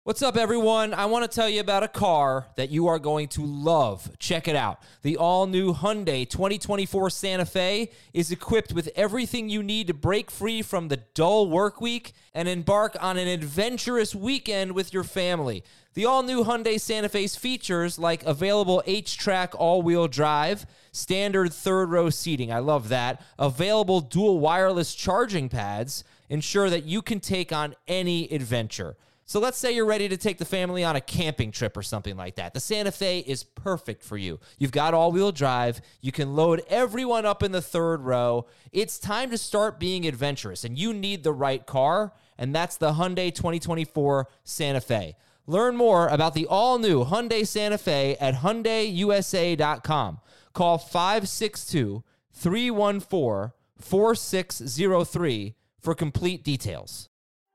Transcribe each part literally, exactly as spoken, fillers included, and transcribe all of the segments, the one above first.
What's up, everyone? I want to tell you about a car that you are going to love. Check it out. The all-new Hyundai twenty twenty-four Santa Fe is equipped with everything you need to break free from the dull work week and embark on an adventurous weekend with your family. The all-new Hyundai Santa Fe's features like available H-Track all-wheel drive, standard third-row seating, I love that, available dual wireless charging pads, ensure that you can take on any adventure. So let's say you're ready to take the family on a camping trip or something like that. The Santa Fe is perfect for you. You've got all-wheel drive. You can load everyone up in the third row. It's time to start being adventurous, and you need the right car, and that's the Hyundai twenty twenty-four Santa Fe. Learn more about the all-new Hyundai Santa Fe at Hyundai U S A dot com. Call five six two, three one four, four six zero three for complete details.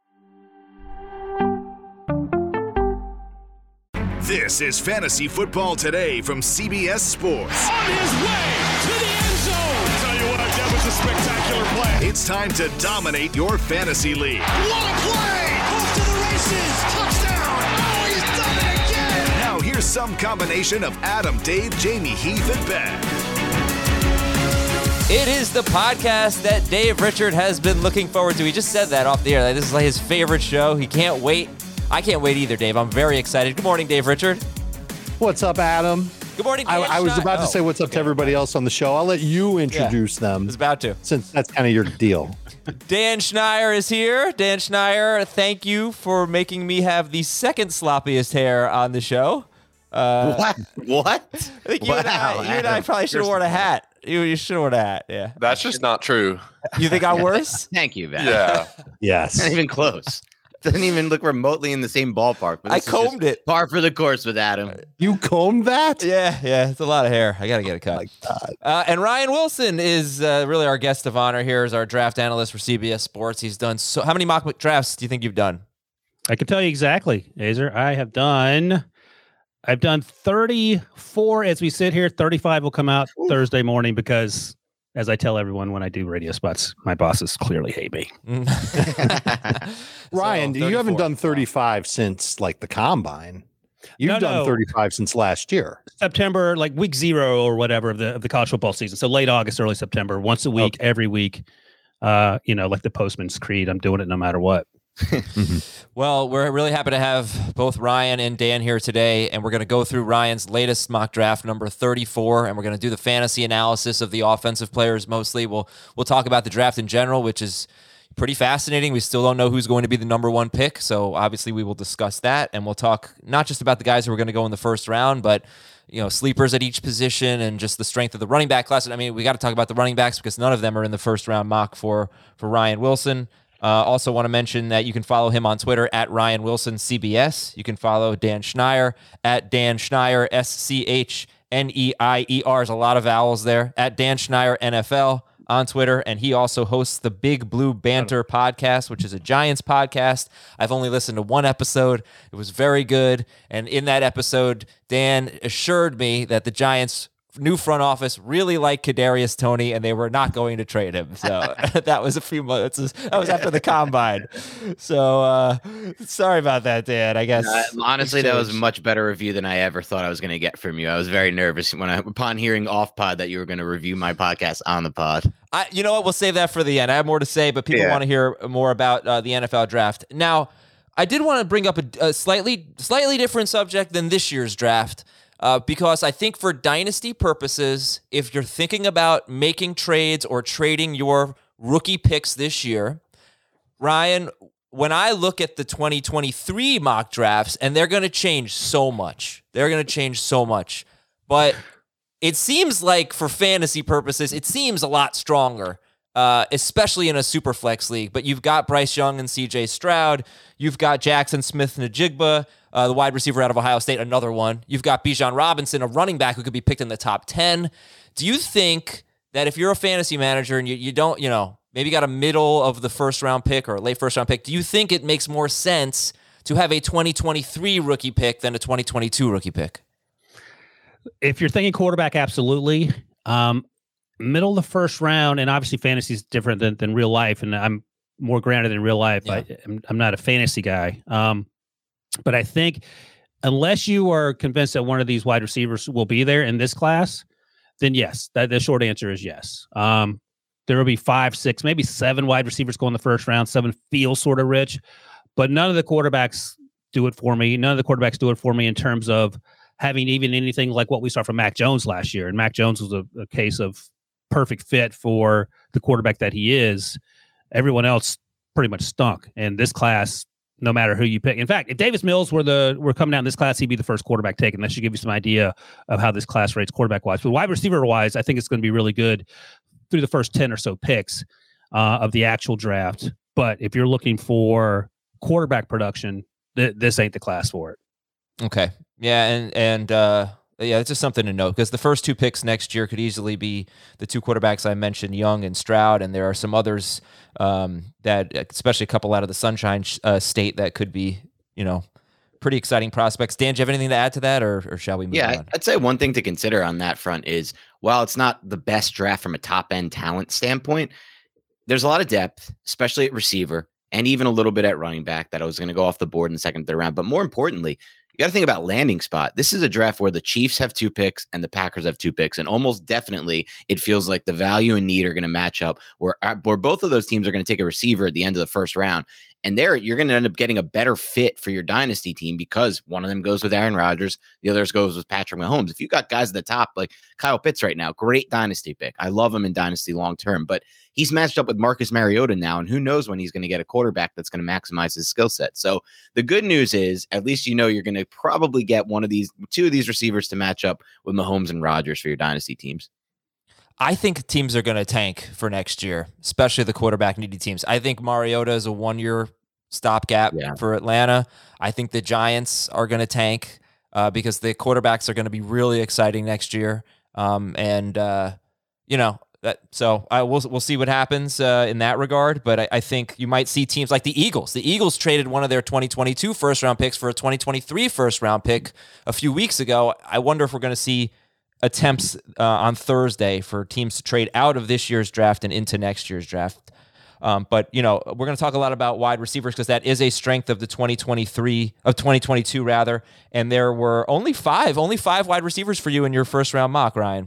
This is Fantasy Football Today from C B S Sports. On his way to the end zone. I'll tell you what, that was a spectacular play. It's time to dominate your fantasy league. What a play! Off to the races. Touchdown. Oh, he's done it again. Now here's some combination of Adam, Dave, Jamie, Heath, and Ben. It is the podcast that Dave Richard has been looking forward to. He just said that off the air. Like, this is like his favorite show. He can't wait. I can't wait either, Dave. I'm very excited. Good morning, Dave Richard. What's up, Adam? Good morning, I, Dan I was Schneider. about to say what's up okay. to everybody else on the show. I'll let you introduce Yeah, I them. was about to. Since that's kind of your deal. Dan Schneider is here. Dan Schneider, thank you for making me have the second sloppiest hair on the show. Uh, What? What? I think you, and, I, you and I probably should have worn a hat. You, you should have worn a hat, yeah. That's just not true. You think I'm worse? Thank you, man. Yeah. Yes. Not even close. Doesn't even look remotely in the same ballpark. But I this is just combed it. Par for the course with Adam. You combed that? Yeah, yeah, it's a lot of hair. I got to get it cut. My God. Uh, and Ryan Wilson is uh, really our guest of honor here as our draft analyst for C B S Sports. He's done so. How many mock drafts do you think you've done? I can tell you exactly, Azer. I have done, I've done thirty-four as we sit here. thirty-five will come out Ooh. Thursday morning because, as I tell everyone when I do radio spots, my bosses clearly hate me. Ryan, So, you haven't done thirty-five since like the combine. You've No, done no. thirty-five since last year. September, like week zero or whatever of the of the college football season. So late August, early September, once a week, Okay. every week. Uh, you know, like the Postman's Creed. I'm doing it no matter what. Well, we're really happy to have both Ryan and Dan here today, and we're going to go through Ryan's latest mock draft, number thirty-four, and we're going to do the fantasy analysis of the offensive players mostly. We'll we'll talk about the draft in general, which is pretty fascinating. We still don't know who's going to be the number one pick, so obviously we will discuss that, and we'll talk not just about the guys who are going to go in the first round, but you know, sleepers at each position and just the strength of the running back class. I mean, we got to talk about the running backs because none of them are in the first round mock for for Ryan Wilson. Uh, also want to mention that you can follow him on Twitter at Ryan Wilson C B S. You can follow Dan Schneider at Dan Schneider, S C H N E I E R. There's a lot of vowels there. At Dan Schneider N F L on Twitter. And he also hosts the Big Blue Banter podcast, which is a Giants podcast. I've only listened to one episode. It was very good. And in that episode, Dan assured me that the Giants new front office really liked Kadarius Toney, and they were not going to trade him. So that was a few months. That was after the combine. So uh, sorry about that, Dan. I guess Uh, honestly, that was a much better review than I ever thought I was going to get from you. I was very nervous when I, upon hearing off pod, that you were going to review my podcast on the pod. I, you know what? We'll save that for the end. I have more to say, but people Yeah. want to hear more about uh, the N F L draft. Now, I did want to bring up a, a slightly, slightly different subject than this year's draft. Uh, because I think for dynasty purposes, if you're thinking about making trades or trading your rookie picks this year, Ryan, when I look at the twenty twenty-three mock drafts, and they're going to change so much. They're going to change so much. But it seems like for fantasy purposes, it seems a lot stronger, uh, especially in a super flex league. But you've got Bryce Young and C J Stroud. You've got Jackson Smith-Njigba, Uh, the wide receiver out of Ohio State, another one. You've got Bijan Robinson, a running back who could be picked in the top ten. Do you think that if you're a fantasy manager and you, you don't, you know, maybe got a middle of the first round pick or a late first round pick, do you think it makes more sense to have a twenty twenty-three rookie pick than a twenty twenty-two rookie pick? If you're thinking quarterback, absolutely. Um, middle of the first round, and obviously fantasy is different than, than real life, and I'm more grounded in real life. Yeah. I, I'm, I'm not a fantasy guy. Um, But I think unless you are convinced that one of these wide receivers will be there in this class, then yes, that the short answer is yes. Um, there will be five, six, maybe seven wide receivers go in the first round. Seven feels sort of rich, but none of the quarterbacks do it for me. None of the quarterbacks do it for me in terms of having even anything like what we saw from Mac Jones last year. And Mac Jones was a, a case of perfect fit for the quarterback that he is. Everyone else pretty much stunk. And this class, no matter who you pick. In fact, if Davis Mills were the were coming down in this class, he'd be the first quarterback taken. That should give you some idea of how this class rates quarterback wise. But wide receiver wise, I think it's going to be really good through the first ten or so picks uh, of the actual draft. But if you're looking for quarterback production, th- this ain't the class for it. Okay. Yeah, and and uh, yeah, it's just something to note because the first two picks next year could easily be the two quarterbacks I mentioned, Young and Stroud, and there are some others um, that, especially a couple out of the Sunshine uh, State, that could be, you know, pretty exciting prospects. Dan, do you have anything to add to that, or, or shall we move yeah, on? I'd say one thing to consider on that front is while it's not the best draft from a top end talent standpoint, there's a lot of depth, especially at receiver, and even a little bit at running back that I was going to go off the board in the second, third round. But more importantly, you got to think about landing spot. This is a draft where the Chiefs have two picks and the Packers have two picks. And almost definitely it feels like the value and need are going to match up where, where both of those teams are going to take a receiver at the end of the first round. And there you're going to end up getting a better fit for your dynasty team because one of them goes with Aaron Rodgers. The others goes with Patrick Mahomes. If you got guys at the top, like Kyle Pitts right now, great dynasty pick. I love him in dynasty long-term, but he's matched up with Marcus Mariota now, and who knows when he's going to get a quarterback that's going to maximize his skill set. So the good news is at least you know you're going to probably get one of these, two of these receivers to match up with Mahomes and Rodgers for your dynasty teams. I think teams are going to tank for next year, especially the quarterback needy teams. I think Mariota is a one-year stopgap yeah. for Atlanta. I think the Giants are going to tank uh, because the quarterbacks are going to be really exciting next year. Um, and, uh, you know, that, so I will we'll see what happens uh, in that regard. But I, I think you might see teams like the Eagles. The Eagles traded one of their twenty twenty-two first-round picks for a twenty twenty-three first-round pick a few weeks ago. I wonder if we're going to see attempts uh, on Thursday for teams to trade out of this year's draft and into next year's draft. Um, but, you know, we're going to talk a lot about wide receivers because that is a strength of the twenty twenty-three, of twenty twenty-two rather. And there were only five, only five wide receivers for you in your first round mock, Ryan.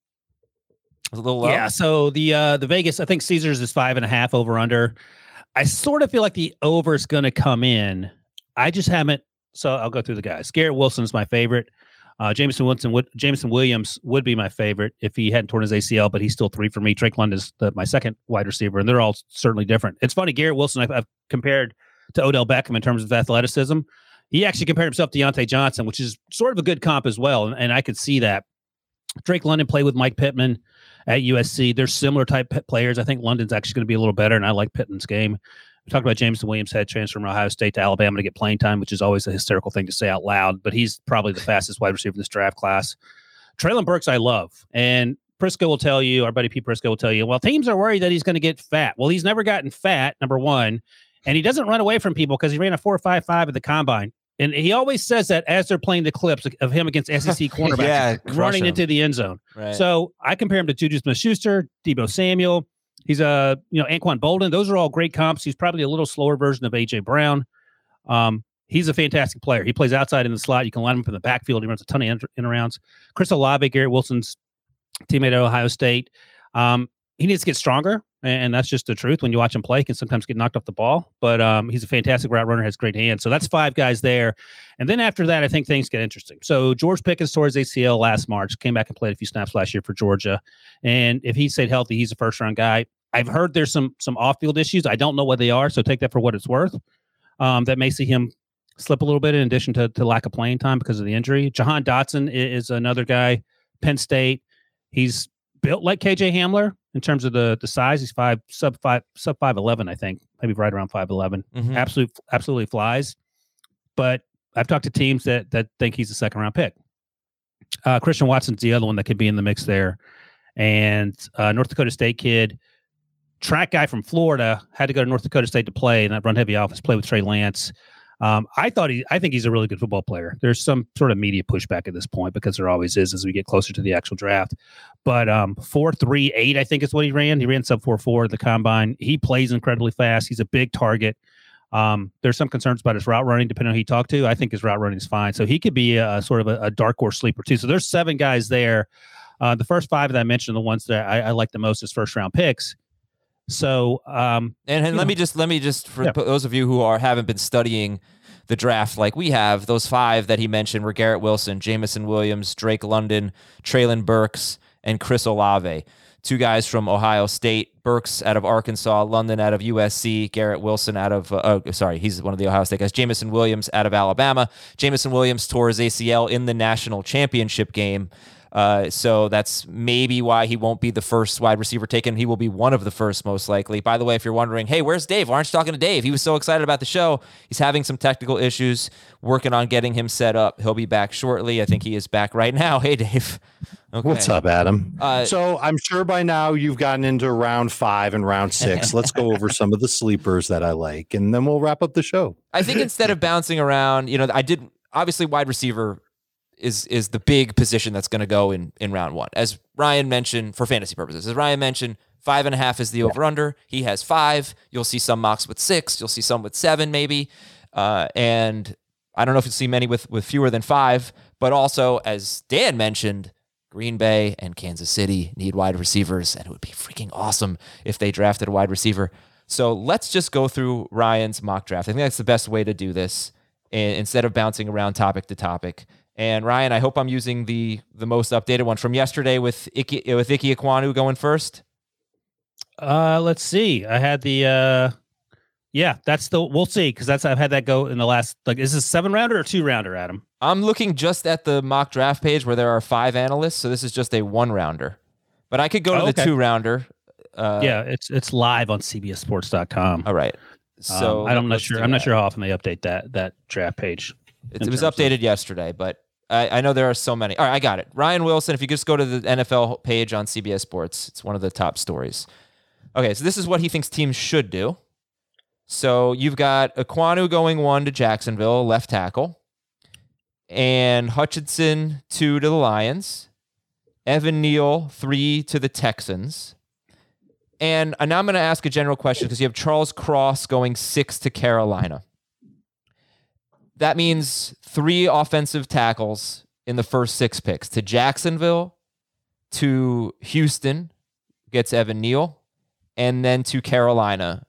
A little low. Yeah. So the, uh, the Vegas, I think Caesars is five and a half over under. I sort of feel like the over is going to come in. I just haven't. So I'll go through the guys. Garrett Wilson is my favorite. Uh, Jameson Winston would Jameson Williams would be my favorite if he hadn't torn his A C L, but he's still three for me. Drake London is the, my second wide receiver, and they're all certainly different. It's funny, Garrett Wilson I've, I've compared to Odell Beckham in terms of athleticism. He actually compared himself to Deontay Johnson, which is sort of a good comp as well, and, and I could see that. Drake London played with Mike Pittman at U S C. They're similar type players. I think London's actually going to be a little better, and I like Pittman's game. We talked about Jameson Williams head transfer from Ohio State to Alabama to get playing time, which is always a hysterical thing to say out loud, but he's probably the fastest wide receiver in this draft class. Treylon Burks, I love. And Prisco will tell you, our buddy Pete Prisco will tell you, well, teams are worried that he's going to get fat. Well, he's never gotten fat, number one, and he doesn't run away from people because he ran a four five five at the combine. And he always says that as they're playing the clips of him against S E C cornerbacks yeah, running him. into the end zone. Right. So I compare him to Juju Smith-Schuster, Deebo Samuel. He's a, you know, Anquan Bolden. Those are all great comps. He's probably a little slower version of A J Brown. Um, he's a fantastic player. He plays outside in the slot. You can line him up in the backfield. He runs a ton of in, in arounds. Chris Olave, Garrett Wilson's teammate at Ohio State. Um, he needs to get stronger, and that's just the truth. When you watch him play, he can sometimes get knocked off the ball. But um, he's a fantastic route runner, has great hands. So that's five guys there. And then after that, I think things get interesting. So George Pickens tore his A C L last March, came back and played a few snaps last year for Georgia. And if he stayed healthy, he's a first-round guy. I've heard there's some some off-field issues. I don't know what they are, so take that for what it's worth. Um, that may see him slip a little bit in addition to, to lack of playing time because of the injury. Jahan Dotson is, is another guy, Penn State. He's built like K J Hamler in terms of the the size. He's five sub five sub five eleven, I think, maybe right around five eleven. Mm-hmm. Absolute absolutely flies. But I've talked to teams that that think he's a second round pick. Uh, Christian Watson's the other one that could be in the mix there, and uh, North Dakota State kid. Track guy from Florida, had to go to North Dakota State to play in that run heavy offense, play with Trey Lance. Um, I thought he, I think he's a really good football player. There's some sort of media pushback at this point because there always is as we get closer to the actual draft. But um, four three eight, I think is what he ran. He ran sub four four at the combine. He plays incredibly fast. He's a big target. Um, there's some concerns about his route running, depending on who you talk to. I think his route running is fine. So he could be a, sort of a, a dark horse sleeper too. So there's seven guys there. Uh, the first five that I mentioned, the ones that I, I like the most as first round picks. So, um, and, and let know. me just, let me just, for Yeah. those of you who are, haven't been studying the draft like we have, those five that he mentioned were Garrett Wilson, Jamison Williams, Drake London, Traylon Burks, and Chris Olave. Two guys from Ohio State, Burks out of Arkansas, London out of U S C, Garrett Wilson out of, uh, oh, sorry, he's one of the Ohio State guys, Jamison Williams out of Alabama. Jamison Williams tore his A C L in the national championship game. Uh, so that's maybe why he won't be the first wide receiver taken. He will be one of the first, most likely. By the way, if you're wondering, hey, where's Dave? Why aren't you talking to Dave? He was so excited about the show. He's having some technical issues, working on getting him set up. He'll be back shortly. I think he is back right now. Hey, Dave. Okay. What's up, Adam? Uh, so I'm sure by now you've gotten into round five and round six. Let's go over some of the sleepers that I like, and then we'll wrap up the show. I think instead of bouncing around, you know, I did obviously wide receiver is is the big position that's going to go in in round one. As Ryan mentioned, for fantasy purposes, as Ryan mentioned, five and a half is the over under. He has five. You'll see some mocks with six. You'll see some with seven, maybe. Uh, and I don't know if you'll see many with with fewer than five. But also, as Dan mentioned, Green Bay and Kansas City need wide receivers, and it would be freaking awesome if they drafted a wide receiver. So let's just go through Ryan's mock draft. I think that's the best way to do this, instead of bouncing around topic to topic. And Ryan, I hope I'm using the the most updated one from yesterday with Ike, with Ike Ekwonu going first. Uh, let's see. I had the uh, yeah, that's the we'll see because that's I've had that go in the last like is this a seven rounder or two rounder, Adam? I'm looking just at the mock draft page where there are five analysts, so this is just a one rounder. But I could go to Oh, the okay. two rounder. Uh, yeah, it's it's live on C B S Sports dot com. All right. So um, I'm not let's sure. do I'm not that. sure how often they update that that draft page. It, in it was terms of- updated yesterday, but I, I know there are so many. All right, I got it. Ryan Wilson, if you just go to the N F L page on C B S Sports, it's one of the top stories. Okay, so this is what he thinks teams should do. So you've got Ekwonu going one to Jacksonville, left tackle, and Hutchinson two to the Lions, Evan Neal three to the Texans. And now I'm going to ask a general question because you have Charles Cross going six to Carolina. That means three offensive tackles in the first six picks. To Jacksonville, to Houston, gets Evan Neal, and then to Carolina.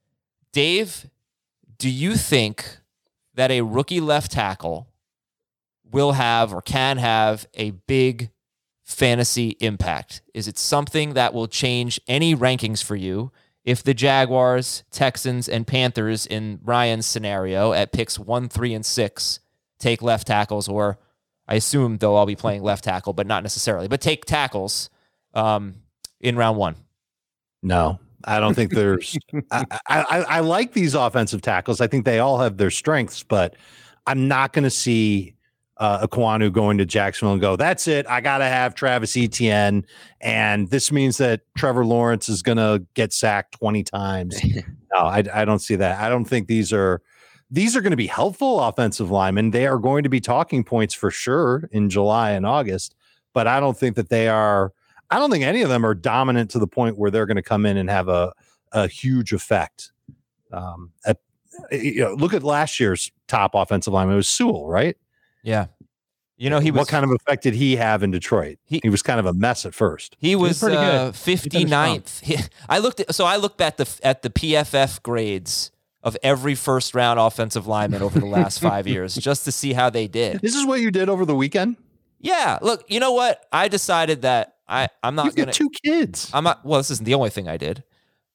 Dave, do you think that a rookie left tackle will have or can have a big fantasy impact? Is it something that will change any rankings for you if the Jaguars, Texans, and Panthers in Ryan's scenario at picks one, three, and six take left tackles, or I assume they'll all be playing left tackle, but not necessarily, but take tackles um, in round one? No, I don't think there's. I, I, I like these offensive tackles. I think they all have their strengths, but I'm not going to see uh, Ekwonu going to Jacksonville and go, that's it. I got to have Travis Etienne. And this means that Trevor Lawrence is going to get sacked twenty times. No, I, I don't see that. I don't think these are. These are going to be helpful offensive linemen. They are going to be talking points for sure in July and August, but I don't think that they are. I don't think any of them are dominant to the point where they're going to come in and have a, a huge effect. Um, at, you know, look at last year's top offensive lineman. It was Sewell, right? Yeah. You know, he was what kind of effect did he have in Detroit? He- He, was kind of a mess at first. He was, was pretty uh, good. fifty-ninth. He- I looked at, so I looked at the at the P F F grades of every first round offensive lineman over the last five years just to see how they did. This is what you did over the weekend? Yeah, look, you know what? I decided that I I'm not You've gonna. got two kids. I'm not. Well, this isn't the only thing I did.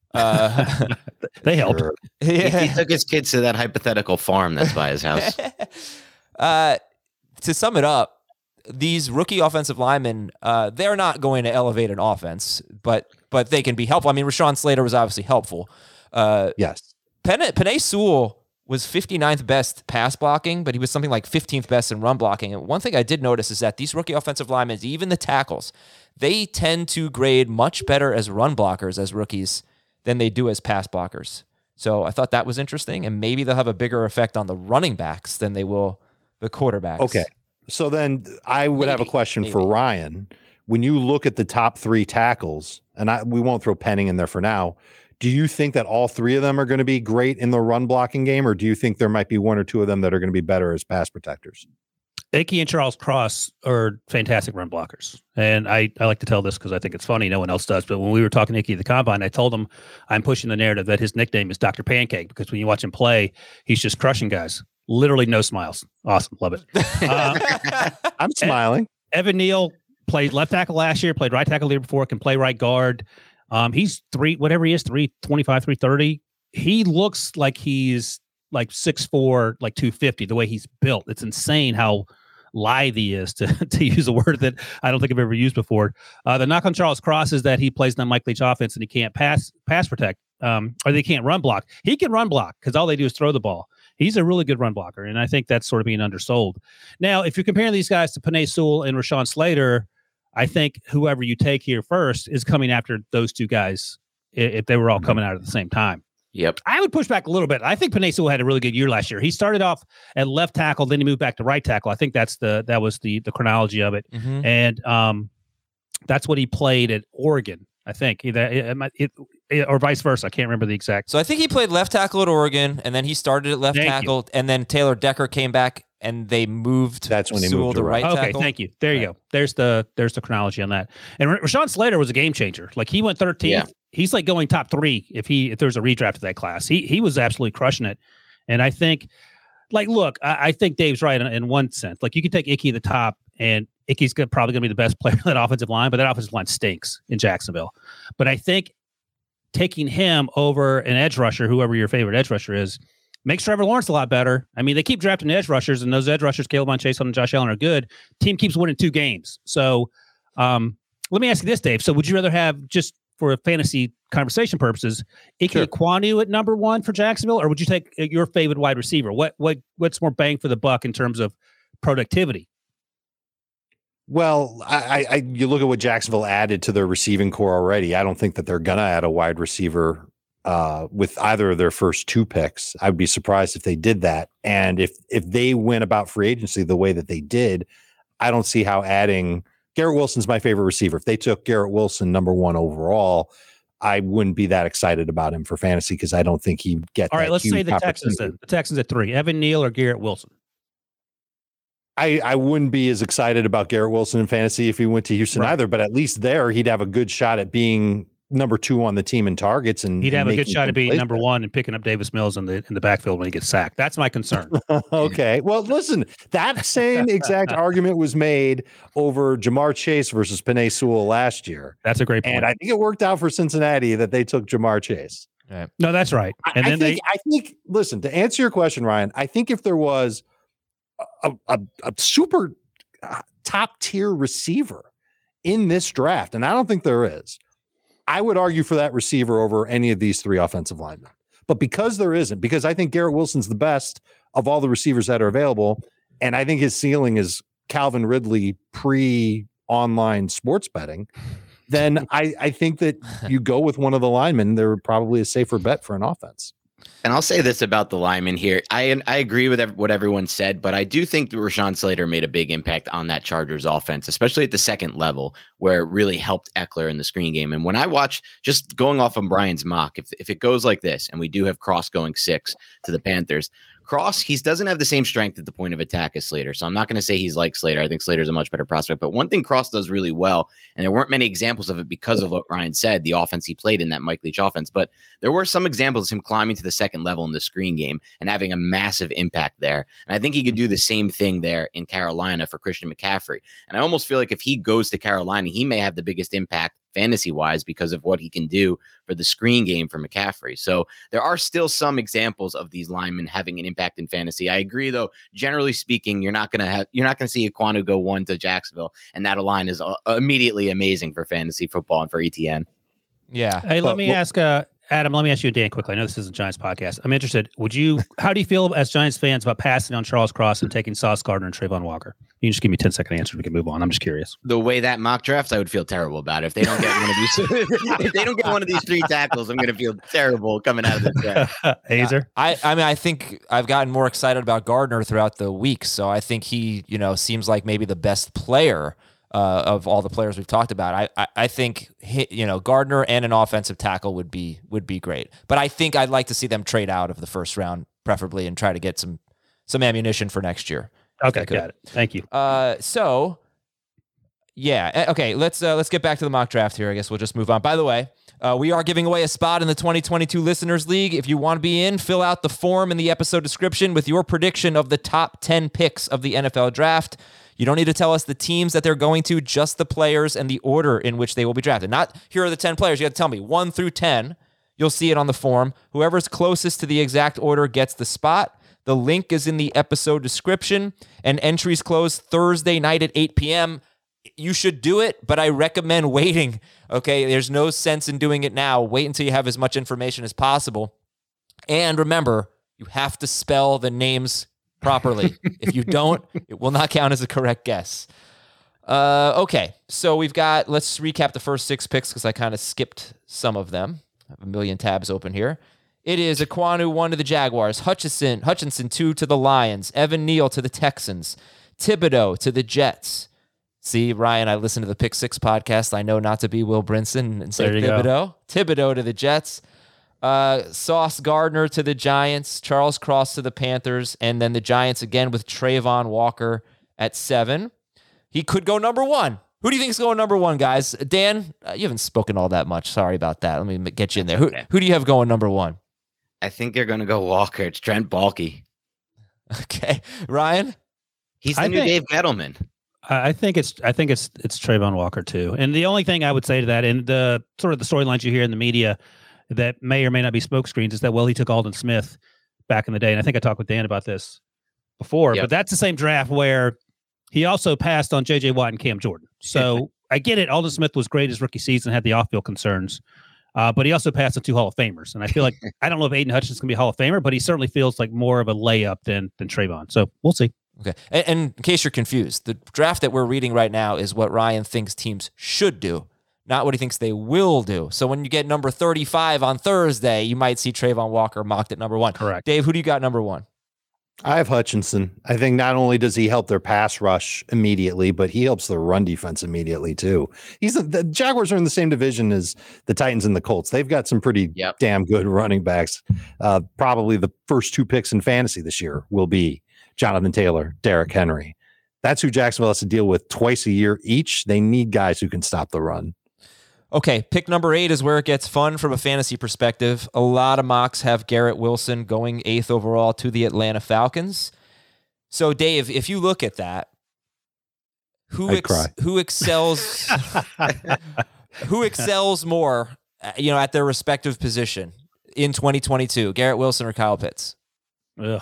Uh, They helped. Sure. He, he yeah. took his kids to that hypothetical farm that's by his house. uh, to sum it up, these rookie offensive linemen, uh, they're not going to elevate an offense, but but they can be helpful. I mean, Rashawn Slater was obviously helpful. Uh, Yes. Penei, Penei Sewell was fifty-ninth best pass blocking, but he was something like fifteenth best in run blocking. And one thing I did notice is that these rookie offensive linemen, even the tackles, they tend to grade much better as run blockers as rookies than they do as pass blockers. So I thought that was interesting, and maybe they'll have a bigger effect on the running backs than they will the quarterbacks. Okay. So then I would have a Maybe, question for maybe. Ryan. When you look at the top three tackles, and I we won't throw Penning in there for now, do you think that all three of them are going to be great in the run blocking game, or do you think there might be one or two of them that are going to be better as pass protectors? Ickey and Charles Cross are fantastic run blockers. And I, I like to tell this because I think it's funny. No one else does. But when we were talking to Ickey at the Combine, I told him I'm pushing the narrative that his nickname is Doctor Pancake, because when you watch him play, he's just crushing guys. Literally no smiles. Awesome. Love it. Uh, I'm smiling. Evan Neal played left tackle last year, played right tackle the year before, can play right guard. Um, he's three, whatever he is, three twenty-five, three thirty. He looks like he's like six four, like two fifty, the way he's built. It's insane how lithe he is, to, to use a word that I don't think I've ever used before. Uh, the knock on Charles Cross is that he plays in the Mike Leach offense and he can't pass pass protect, um, or they can't run block. He can run block because all they do is throw the ball. He's a really good run blocker, and I think that's sort of being undersold. Now, if you're comparing these guys to Penei Sewell and Rashawn Slater, I think whoever you take here first is coming after those two guys if they were all coming out at the same time. Yep. I would push back a little bit. I think Penei Sewell had a really good year last year. He started off at left tackle, then he moved back to right tackle. I think that's the that was the the chronology of it, Mm-hmm. and um, that's what he played at Oregon. I think either it, it, it, or vice versa. I can't remember the exact. So I think he played left tackle at Oregon, and then he started at left Thank tackle, you. and then Taylor Decker came back, and they moved. That's when he Sewell moved to to right right. Okay, tackle. thank you. There you Right. go. There's the there's the chronology on that. And R- Rashawn Slater was a game changer. Like he went thirteenth. Yeah. He's like going top three if he if there's a redraft of that class. He he was absolutely crushing it. And I think, like, look, I, I think Dave's right in, in one sense. Like you could take Ickey at the top, and Ickey's good, probably going to be the best player on that offensive line, but that offensive line stinks in Jacksonville. But I think taking him over an edge rusher, whoever your favorite edge rusher is, makes Trevor Lawrence a lot better. I mean, they keep drafting edge rushers, and those edge rushers, Caleb Chase and Josh Allen, are good. Team keeps winning two games. So um, let me ask you this, Dave. So would you rather have, just for fantasy conversation purposes, Ike Sure. Ekwonu at number one for Jacksonville, or would you take your favorite wide receiver? What what What's more bang for the buck in terms of productivity? Well, I, I you look at what Jacksonville added to their receiving core already. I don't think that they're gonna add a wide receiver uh, with either of their first two picks. I would be surprised if they did that. And if if they went about free agency the way that they did, I don't see how adding Garrett Wilson's my favorite receiver. If they took Garrett Wilson number one overall, I wouldn't be that excited about him for fantasy because I don't think he'd get. All right, that let's say huge the Texans opportunity. then. The Texans at three. Evan Neal or Garrett Wilson? I, I wouldn't be as excited about Garrett Wilson in fantasy if he went to Houston Right. either, but at least there he'd have a good shot at being number two on the team in targets, and He'd have and a good making shot some at being plays number there. one and picking up Davis Mills in the in the backfield when he gets sacked. That's my concern. Okay, well, listen, that same exact argument was made over Jamar Chase versus Penei Sewell last year, That's a great point. and I think it worked out for Cincinnati that they took Jamar Chase. no, that's right. And I, then I think, they I think, listen, to answer your question, Ryan, I think if there was a, a, a super uh, top tier receiver in this draft, and I don't think there is, I would argue for that receiver over any of these three offensive linemen. But because there isn't, because I think Garrett Wilson's the best of all the receivers that are available, and I think his ceiling is Calvin Ridley pre-online sports betting, then I, I think that you go with one of the linemen. They're probably a safer bet for an offense. And I'll say this about the lineman here. I I agree with ev- what everyone said, but I do think that Rashawn Slater made a big impact on that Chargers offense, especially at the second level, where it really helped Eckler in the screen game. And when I watch, just going off of Brian's mock, if, if it goes like this, and we do have Cross going six to the Panthers, Cross, he doesn't have the same strength at the point of attack as Slater. So I'm not going to say he's like Slater. I think Slater's a much better prospect. But one thing Cross does really well, and there weren't many examples of it because of what Ryan said, the offense he played in that Mike Leach offense, but there were some examples of him climbing to the second level in the screen game and having a massive impact there. And I think he could do the same thing there in Carolina for Christian McCaffrey. And I almost feel like if he goes to Carolina, he may have the biggest impact fantasy wise because of what he can do for the screen game for McCaffrey. So there are still some examples of these linemen having an impact in fantasy. I agree, though, generally speaking, you're not going to have, you're not going to see Ekwonu go one to Jacksonville, and that line is uh, immediately amazing for fantasy football and for E T N. Yeah. Hey, let But- me well- ask uh, Adam. Let me ask you and Dan quickly. I know this isn't Giants podcast. I'm interested. Would you? How do you feel as Giants fans about passing on Charles Cross and taking Sauce Gardner and Trayvon Walker? You can just give me a ten second answer. We can move on. I'm just curious. The way that mock drafts, I would feel terrible about it. If they don't get one of these, if they don't get one of these three tackles, I'm going to feel terrible coming out of the draft. Azer. I, I mean, I think I've gotten more excited about Gardner throughout the week. So I think he, you know, seems like maybe the best player uh, of all the players we've talked about. I, I, I think, you know, Gardner and an offensive tackle would be would be great. But I think I'd like to see them trade out of the first round, preferably, and try to get some some ammunition for next year. Okay, got it. Thank you. Uh, so, yeah, okay. Let's uh, let's get back to the mock draft here. I guess we'll just move on. By the way, uh, we are giving away a spot in the twenty twenty-two Listeners League. If you want to be in, fill out the form in the episode description with your prediction of the top ten picks of the N F L draft. You don't need to tell us the teams that they're going to, just the players and the order in which they will be drafted. Not here are the ten players. You have to tell me one through ten. You'll see it on the form. Whoever's closest to the exact order gets the spot. The link is in the episode description, and entries close Thursday night at eight p.m. You should do it, but I recommend waiting. Okay, there's no sense in doing it now. Wait until you have as much information as possible. And remember, you have to spell the names properly. If you don't, it will not count as a correct guess. Uh, okay, so we've got, let's recap the first six picks because I kind of skipped some of them. I have a million tabs open here. It is Ekwonu one to the Jaguars, Hutchinson, Hutchinson two to the Lions, Evan Neal to the Texans, Thibodeau to the Jets. See, Ryan, I listened to the Pick Six podcast. I know not to be Will Brinson and say Thibodeau. Go. Thibodeau to the Jets, uh, Sauce Gardner to the Giants, Charles Cross to the Panthers, and then the Giants again with Trayvon Walker at seven. He could go number one. Who do you think is going number one, guys? Dan, uh, you haven't spoken all that much. Sorry about that. Let me get you in there. Who, who do you have going number one? I think they're going to go Walker. It's Trent Baalke. Okay. Ryan? He's the I new think, Dave Gettleman. I think it's I think it's it's Trayvon Walker too. And the only thing I would say to that, and the sort of the storylines you hear in the media that may or may not be smokescreens, is that, well, he took Aldon Smith back in the day. And I think I talked with Dan about this before, yep. But that's the same draft where he also passed on J J Watt and Cam Jordan. So I get it. Aldon Smith was great his rookie season, had the off-field concerns. Uh, but he also passed on two Hall of Famers. And I feel like, I don't know if Aiden Hutchinson can be a Hall of Famer, but he certainly feels like more of a layup than than Trayvon. So we'll see. Okay. And, and in case you're confused, the draft that we're reading right now is what Ryan thinks teams should do, not what he thinks they will do. So when you get number thirty-five on Thursday, you might see Trayvon Walker mocked at number one. Correct. Dave, who do you got number one? I have Hutchinson. I think not only does he help their pass rush immediately, but he helps their run defense immediately too. He's the, the Jaguars are in the same division as the Titans and the Colts. They've got some pretty yep. damn good running backs. Uh, probably the first two picks in fantasy this year will be Jonathan Taylor, Derrick Henry. That's who Jacksonville has to deal with twice a year each. They need guys who can stop the run. Okay, pick number eight is where it gets fun from a fantasy perspective. A lot of mocks have Garrett Wilson going eighth overall to the Atlanta Falcons. So, Dave, if you look at that, who ex- who excels who excels more, you know, at their respective position in twenty twenty-two, Garrett Wilson or Kyle Pitts? Ugh.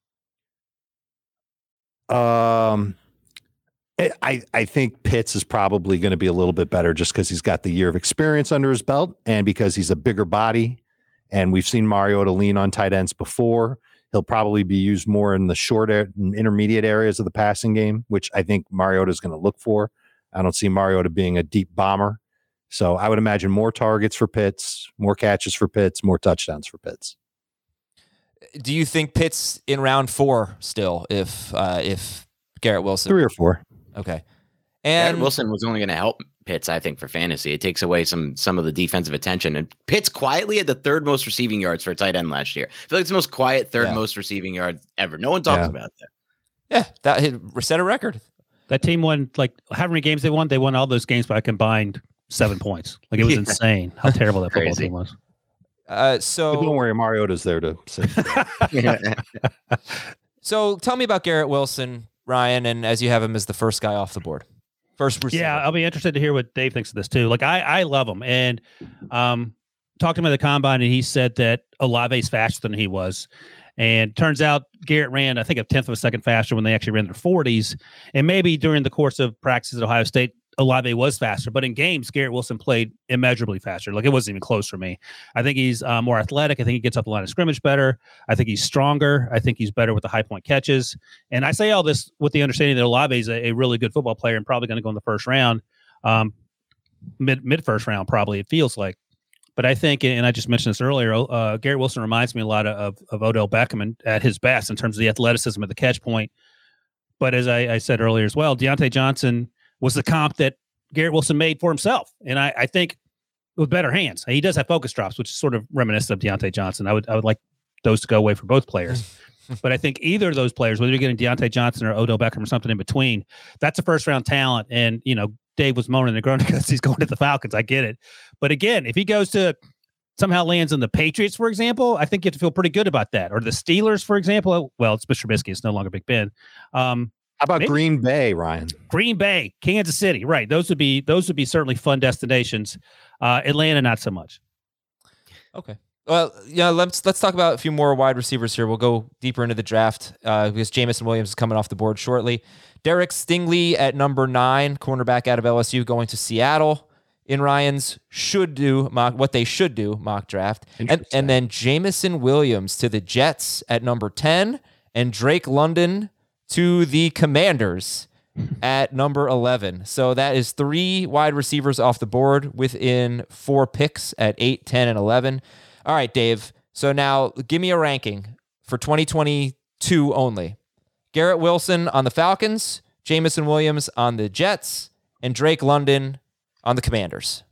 Um. I, I think Pitts is probably going to be a little bit better just because he's got the year of experience under his belt and because he's a bigger body. And we've seen Mariota lean on tight ends before. He'll probably be used more in the short and intermediate areas of the passing game, which I think Mariota is going to look for. I don't see Mariota being a deep bomber. So I would imagine more targets for Pitts, more catches for Pitts, more touchdowns for Pitts. Do you think Pitts in round four still if uh, if Garrett Wilson? Three or four. Okay. And And Wilson was only going to help Pitts, I think, for fantasy. It takes away some some of the defensive attention. And Pitts quietly had the third most receiving yards for a tight end last year. I feel like it's the most quiet third yeah. most receiving yards ever. No one talks yeah. about that. Yeah, that hit, set a record. That team won, like, how many games they won? They won all those games by a combined seven points. Like, it was yeah. insane how terrible that football team was. Uh, so but don't worry, Mariota's there to say. So tell me about Garrett Wilson, Ryan, and as you have him as the first guy off the board. First receiver. Yeah, I'll be interested to hear what Dave thinks of this too. Like I, I love him, and um, talked to him at the combine, and he said that Olave's faster than he was, and turns out Garrett ran, I think, a tenth of a second faster when they actually ran their forties, and maybe during the course of practices at Ohio State, Olave was faster, but in games, Garrett Wilson played immeasurably faster. Like, it wasn't even close for me. I think he's uh, more athletic. I think he gets up the line of scrimmage better. I think he's stronger. I think he's better with the high point catches. And I say all this with the understanding that Olave is a, a really good football player and probably going to go in the first round, um, mid mid first round, probably, it feels like. But I think, and I just mentioned this earlier, uh, Garrett Wilson reminds me a lot of, of Odell Beckham and, at his best in terms of the athleticism at the catch point. But as I, I said earlier as well, Deontay Johnson was the comp that Garrett Wilson made for himself. And I, I think with better hands, he does have focus drops, which is sort of reminiscent of Deontay Johnson. I would, I would like those to go away for both players. But I think either of those players, whether you're getting Deontay Johnson or Odell Beckham or something in between, that's a first round talent. And, you know, Dave was moaning and groaning because he's going to the Falcons. I get it. But again, if he goes to somehow lands in the Patriots, for example, I think you have to feel pretty good about that. Or the Steelers, for example. Well, it's Mister Trubisky. It's no longer Big Ben. Um, How about maybe. Green Bay, Ryan? Green Bay, Kansas City. Right. Those would be those would be certainly fun destinations. Uh, Atlanta, not so much. Okay. Well, yeah, let's let's talk about a few more wide receivers here. We'll go deeper into the draft uh, because Jameson Williams is coming off the board shortly. Derek Stingley at number nine, cornerback out of L S U, going to Seattle in Ryan's should do mock what they should do mock draft, and and then Jameson Williams to the Jets at number ten, and Drake London to the Commanders at number eleven. So that is three wide receivers off the board within four picks at eight, ten, and eleven. All right, Dave. So now give me a ranking for twenty twenty-two only. Garrett Wilson on the Falcons, Jameson Williams on the Jets, and Drake London on the Commanders.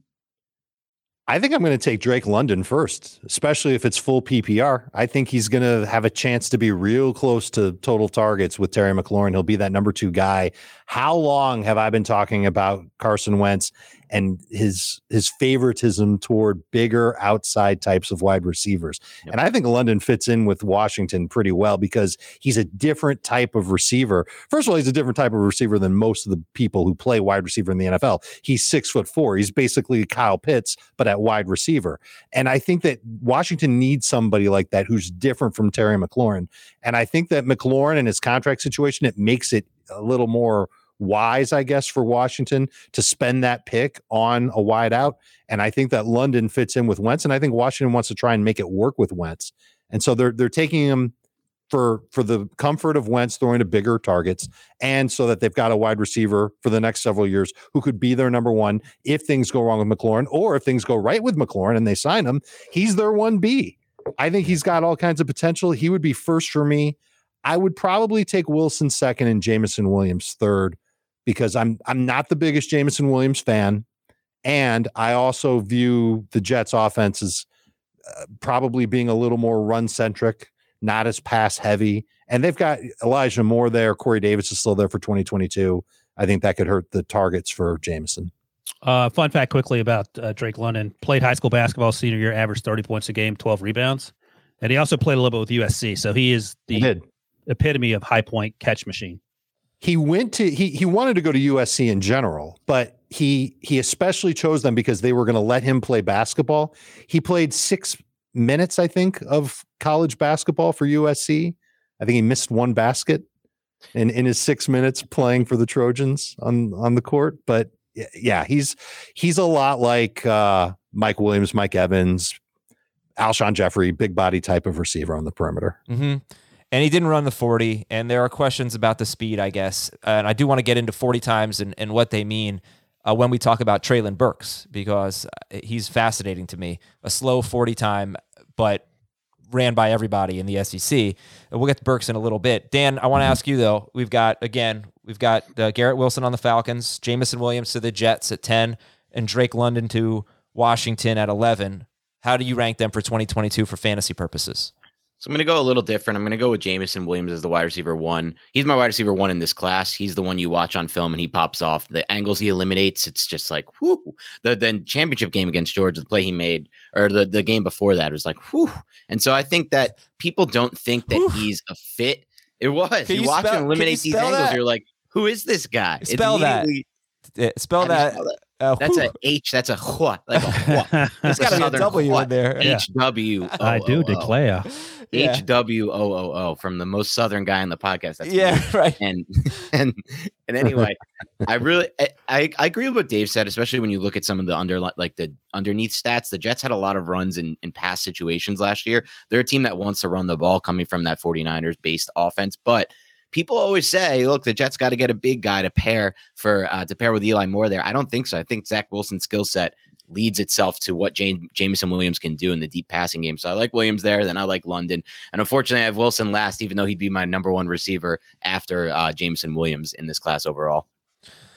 I think I'm going to take Drake London first, especially if it's full P P R. I think he's going to have a chance to be real close to total targets with Terry McLaurin. He'll be that number two guy. How long have I been talking about Carson Wentz and his his favoritism toward bigger outside types of wide receivers? Yep. And I think London fits in with Washington pretty well because he's a different type of receiver. First of all, he's a different type of receiver than most of the people who play wide receiver in the N F L. He's six foot four. He's basically Kyle Pitts, but at wide receiver. And I think that Washington needs somebody like that who's different from Terry McLaurin. And I think that McLaurin and his contract situation, it makes it a little more wise, I guess, for Washington to spend that pick on a wide out. And I think that London fits in with Wentz. And I think Washington wants to try and make it work with Wentz. And so they're they're taking him for for the comfort of Wentz throwing to bigger targets, and so that they've got a wide receiver for the next several years who could be their number one if things go wrong with McLaurin, or if things go right with McLaurin and they sign him, he's their one B. I think he's got all kinds of potential. He would be first for me. I would probably take Wilson second and Jameson Williams third, because I'm I'm not the biggest Jameson Williams fan, and I also view the Jets offense as uh, probably being a little more run-centric, not as pass-heavy. And they've got Elijah Moore there. Corey Davis is still there for twenty twenty-two. I think that could hurt the targets for Jameson. Uh, fun fact quickly about uh, Drake London. Played high school basketball senior year, averaged thirty points a game, twelve rebounds. And he also played a little bit with U S C. So he is the epitome of high-point catch machine. He went to he he wanted to go to U S C in general, but he he especially chose them because they were going to let him play basketball. He played six minutes, I think, of college basketball for U S C. I think he missed one basket in, in his six minutes playing for the Trojans on, on the court. But yeah, he's he's a lot like uh, Mike Williams, Mike Evans, Alshon Jeffrey, big body type of receiver on the perimeter. Mm-hmm. And he didn't run the forty, and there are questions about the speed, I guess. Uh, and I do want to get into forty times and, and what they mean uh, when we talk about Treylon Burks, because he's fascinating to me. A slow forty time, but ran by everybody in the S E C. And we'll get to Burks in a little bit. Dan, I want to ask you, though. We've got, again, we've got uh, Garrett Wilson on the Falcons, Jameson Williams to the Jets at ten, and Drake London to Washington at eleven. How do you rank them for twenty twenty-two for fantasy purposes? So I'm going to go a little different. I'm going to go with Jameson Williams as the wide receiver one. He's my wide receiver one in this class. He's the one you watch on film and he pops off. The angles he eliminates, it's just like, whoo. The then championship game against Georgia, the play he made, or the, the game before that was like, whoo. And so I think that people don't think that whew. he's a fit. It was. Can you, you watch spell, him eliminate these angles, that? You're like, who is this guy? Spell that. Yeah, spell that. Spell that? Uh, that's a H. That's a what? Like a what? It's got another W in there. H W. I do declare. H W O O O from the most southern guy on the podcast. That's yeah, me. right. And and and anyway, I really I, I agree with what Dave said, especially when you look at some of the under like the underneath stats. The Jets had a lot of runs in, in past situations last year. They're a team that wants to run the ball coming from that 49ers based offense, but people always say, look, the Jets got to get a big guy to pair for uh, to pair with Eli Moore there. I don't think so. I think Zach Wilson's skill set leads itself to what Jame, Jameson Williams can do in the deep passing game. So I like Williams there. Then I like London. And unfortunately, I have Wilson last, even though he'd be my number one receiver after uh, Jameson Williams in this class overall.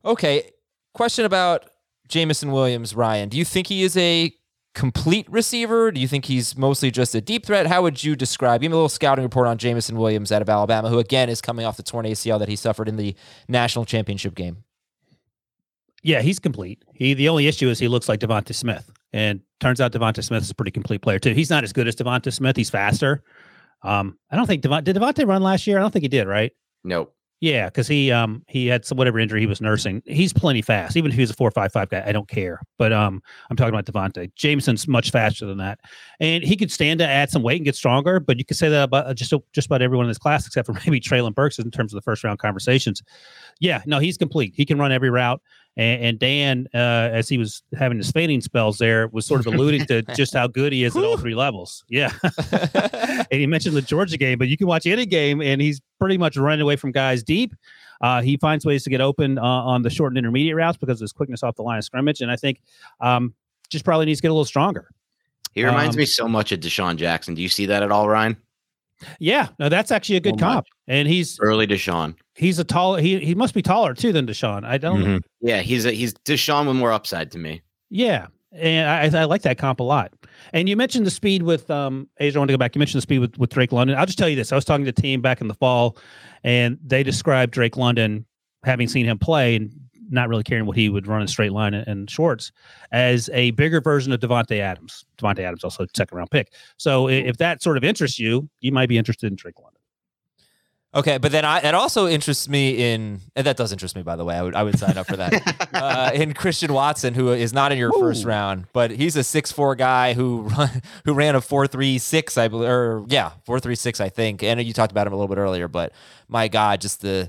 Okay. Question about Jameson Williams, Ryan. Do you think he is a complete receiver? Do you think he's mostly just a deep threat? How would you describe? Give me a little scouting report on Jameson Williams out of Alabama, who again is coming off the torn A C L that he suffered in the national championship game. Yeah, he's complete. He the only issue is he looks like Devonta Smith, and turns out Devonta Smith is a pretty complete player too. He's not as good as Devonta Smith. He's faster. Um, I don't think Devonta did Devonta run last year. I don't think he did. Right? Nope. Yeah, because he um he had some whatever injury he was nursing. He's plenty fast. Even if he was a four five five guy, I don't care. But um, I'm talking about Devonta. Jameson's much faster than that, and he could stand to add some weight and get stronger. But you could say that about just just about everyone in this class, except for maybe Treylon Burks in terms of the first round conversations. Yeah, no, he's complete. He can run every route. And, and Dan, uh, as he was having his fading spells there, was sort of alluding to just how good he is at all three levels. Yeah. And he mentioned the Georgia game, but you can watch any game, and he's pretty much running away from guys deep. Uh, he finds ways to get open uh, on the short and intermediate routes because of his quickness off the line of scrimmage. And I think um, just probably needs to get a little stronger. He reminds um, me so much of Deshaun Jackson. Do you see that at all, Ryan? Yeah, no, that's actually a good So comp. much. And he's Early Deshaun. he's a tall. He he must be taller too than Deshaun. I don't. Mhm. Yeah, he's a, he's Deshaun with more upside to me. Yeah, and I, I like that comp a lot. And you mentioned the speed with um. Asia, I want to go back. You mentioned the speed with, with Drake London. I'll just tell you this: I was talking to the team back in the fall, and they described Drake London, having seen him play and not really caring what he would run in straight line and, and shorts, as a bigger version of Devontae Adams. Devontae Adams also a second round pick. So if that sort of interests you, you might be interested in Drake London. Okay, but then I, it also interests me in, and that does interest me, by the way. I would I would sign up for that. uh, in Christian Watson, who is not in your Ooh. first round, but he's a six four guy who run, who ran a four three six, I believe, or yeah, four three six, I think. And you talked about him a little bit earlier, but my God, just the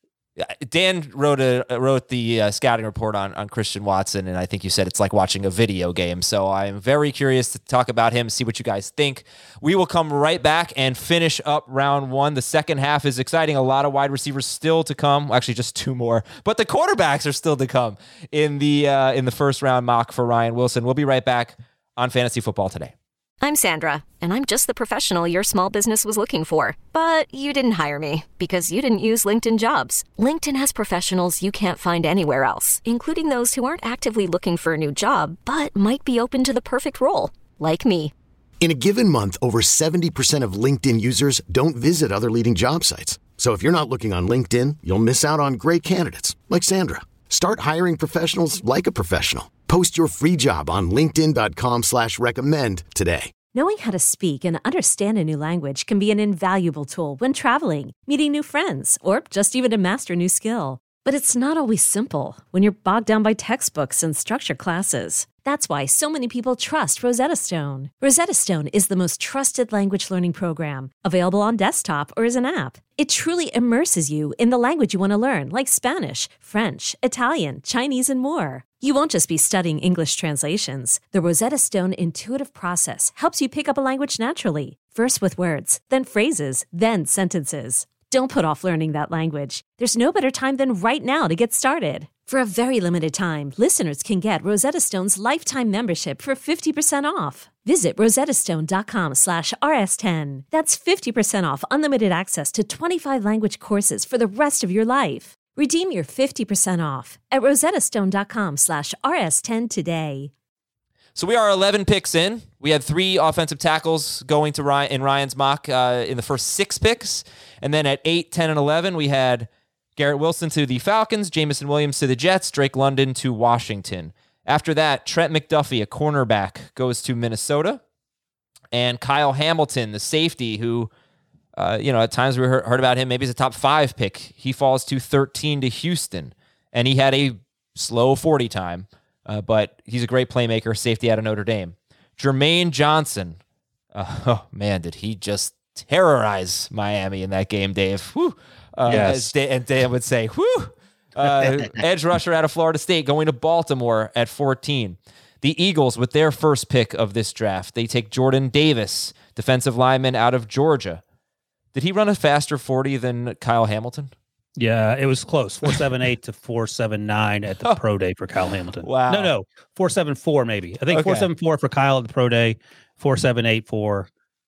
Dan wrote a wrote the uh, scouting report on, on Christian Watson, and I think you said it's like watching a video game. So I'm very curious to talk about him, see what you guys think. We will come right back and finish up round one. The second half is exciting. A lot of wide receivers still to come. Actually, just two more, but the quarterbacks are still to come in the uh, in the first round mock for Ryan Wilson. We'll be right back on Fantasy Football Today. I'm Sandra, and I'm just the professional your small business was looking for. But you didn't hire me because you didn't use LinkedIn Jobs. LinkedIn has professionals you can't find anywhere else, including those who aren't actively looking for a new job, but might be open to the perfect role, like me. In a given month, over seventy percent of LinkedIn users don't visit other leading job sites. So if you're not looking on LinkedIn, you'll miss out on great candidates, like Sandra. Start hiring professionals like a professional. Post your free job on linkedin.com slash recommend today. Knowing how to speak and understand a new language can be an invaluable tool when traveling, meeting new friends, or just even to master a new skill. But it's not always simple when you're bogged down by textbooks and structured classes. That's why so many people trust Rosetta Stone. Rosetta Stone is the most trusted language learning program, available on desktop or as an app. It truly immerses you in the language you want to learn, like Spanish, French, Italian, Chinese, and more. You won't just be studying English translations. The Rosetta Stone intuitive process helps you pick up a language naturally, first with words, then phrases, then sentences. Don't put off learning that language. There's no better time than right now to get started. For a very limited time, listeners can get Rosetta Stone's lifetime membership for fifty percent off. Visit rosettastone.com slash rs10. That's fifty percent off unlimited access to twenty-five language courses for the rest of your life. Redeem your fifty percent off at rosettastone.com slash rs10 today. So we are eleven picks in. We had three offensive tackles going to Ryan in Ryan's mock uh, in the first six picks. And then at eight, ten, and eleven, we had Garrett Wilson to the Falcons, Jameson Williams to the Jets, Drake London to Washington. After that, Trent McDuffie, a cornerback, goes to Minnesota. And Kyle Hamilton, the safety, who, uh, you know, at times we heard, heard about him, maybe he's a top five pick. He falls to thirteen to Houston. And he had a slow forty time. Uh, but he's a great playmaker, safety out of Notre Dame. Jermaine Johnson. Uh, oh, man, did he just terrorize Miami in that game, Dave. Whew. Uh, yes. As Dan, and Dan would say, whew. Uh, edge rusher out of Florida State going to Baltimore at fourteen. The Eagles, with their first pick of this draft, they take Jordan Davis, defensive lineman out of Georgia. Did he run a faster forty than Kyle Hamilton? Yeah, it was close. four seven eight to four seven nine at the pro day for Kyle Hamilton. Wow. No, no. four seven four maybe. I think Okay. four seven four for Kyle at the pro day, four seven eight for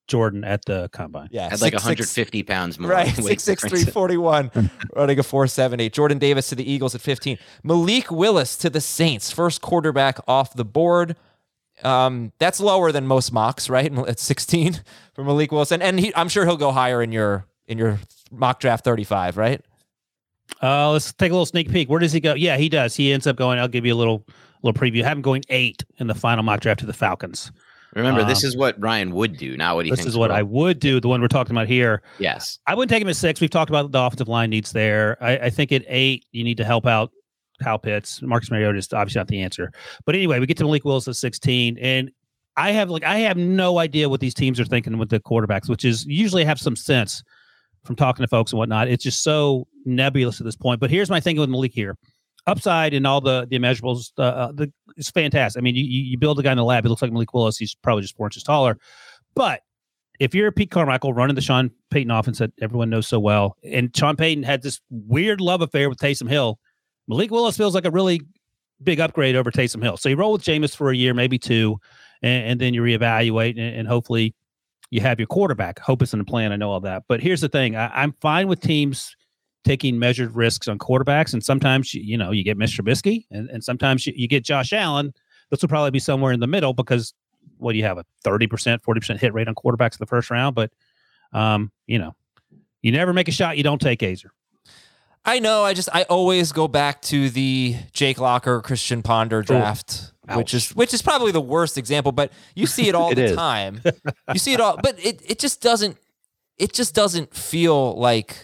Jordan at the combine. Yeah, at like one hundred fifty pounds more. Right, six six three forty-one, running a four seven eight. Jordan Davis to the Eagles at fifteen. Malik Willis to the Saints, first quarterback off the board. Um, that's lower than most mocks, right? At sixteen for Malik Willis, and, and he, I'm sure he'll go higher in your in your mock draft thirty-five, right? Uh, let's take a little sneak peek. Where does he go? Yeah, he does. He ends up going. I'll give you a little little preview. Have him going eight in the final mock draft to the Falcons. Remember, this um, is what Ryan would do, not what he this thinks. is what will. I would do. The one we're talking about here. Yes, I wouldn't take him at six. We've talked about the offensive line needs there. I, I think at eight, you need to help out Kyle Pitts. Marcus Mariota is obviously not the answer. But anyway, we get to Malik Willis at sixteen, and I have like I have no idea what these teams are thinking with the quarterbacks, which is usually have some sense from talking to folks and whatnot. It's just so nebulous at this point. But here's my thinking with Malik here. Upside and all the the immeasurables, uh, uh, the, it's fantastic. I mean, you, you build a guy in the lab. It looks like Malik Willis. He's probably just four inches taller. But if you're Pete Carmichael running the Sean Payton offense that everyone knows so well, and Sean Payton had this weird love affair with Taysom Hill, Malik Willis feels like a really big upgrade over Taysom Hill. So you roll with Jameis for a year, maybe two, and, and then you reevaluate, and, and hopefully you have your quarterback. Hope it's in the plan. I know all that. But here's the thing. I, I'm fine with teams taking measured risks on quarterbacks. And sometimes, you, you know, you get Mister Trubisky, and, and sometimes you, you get Josh Allen. This will probably be somewhere in the middle because what do you have, a thirty percent, forty percent hit rate on quarterbacks in the first round? But, um, you know, you never make a shot you don't take, Azer. I know. I just I always go back to the Jake Locker, Christian Ponder draft, Ooh. which is which is probably the worst example. But you see it all it the is. time. You see it all, but it it just doesn't it just doesn't feel like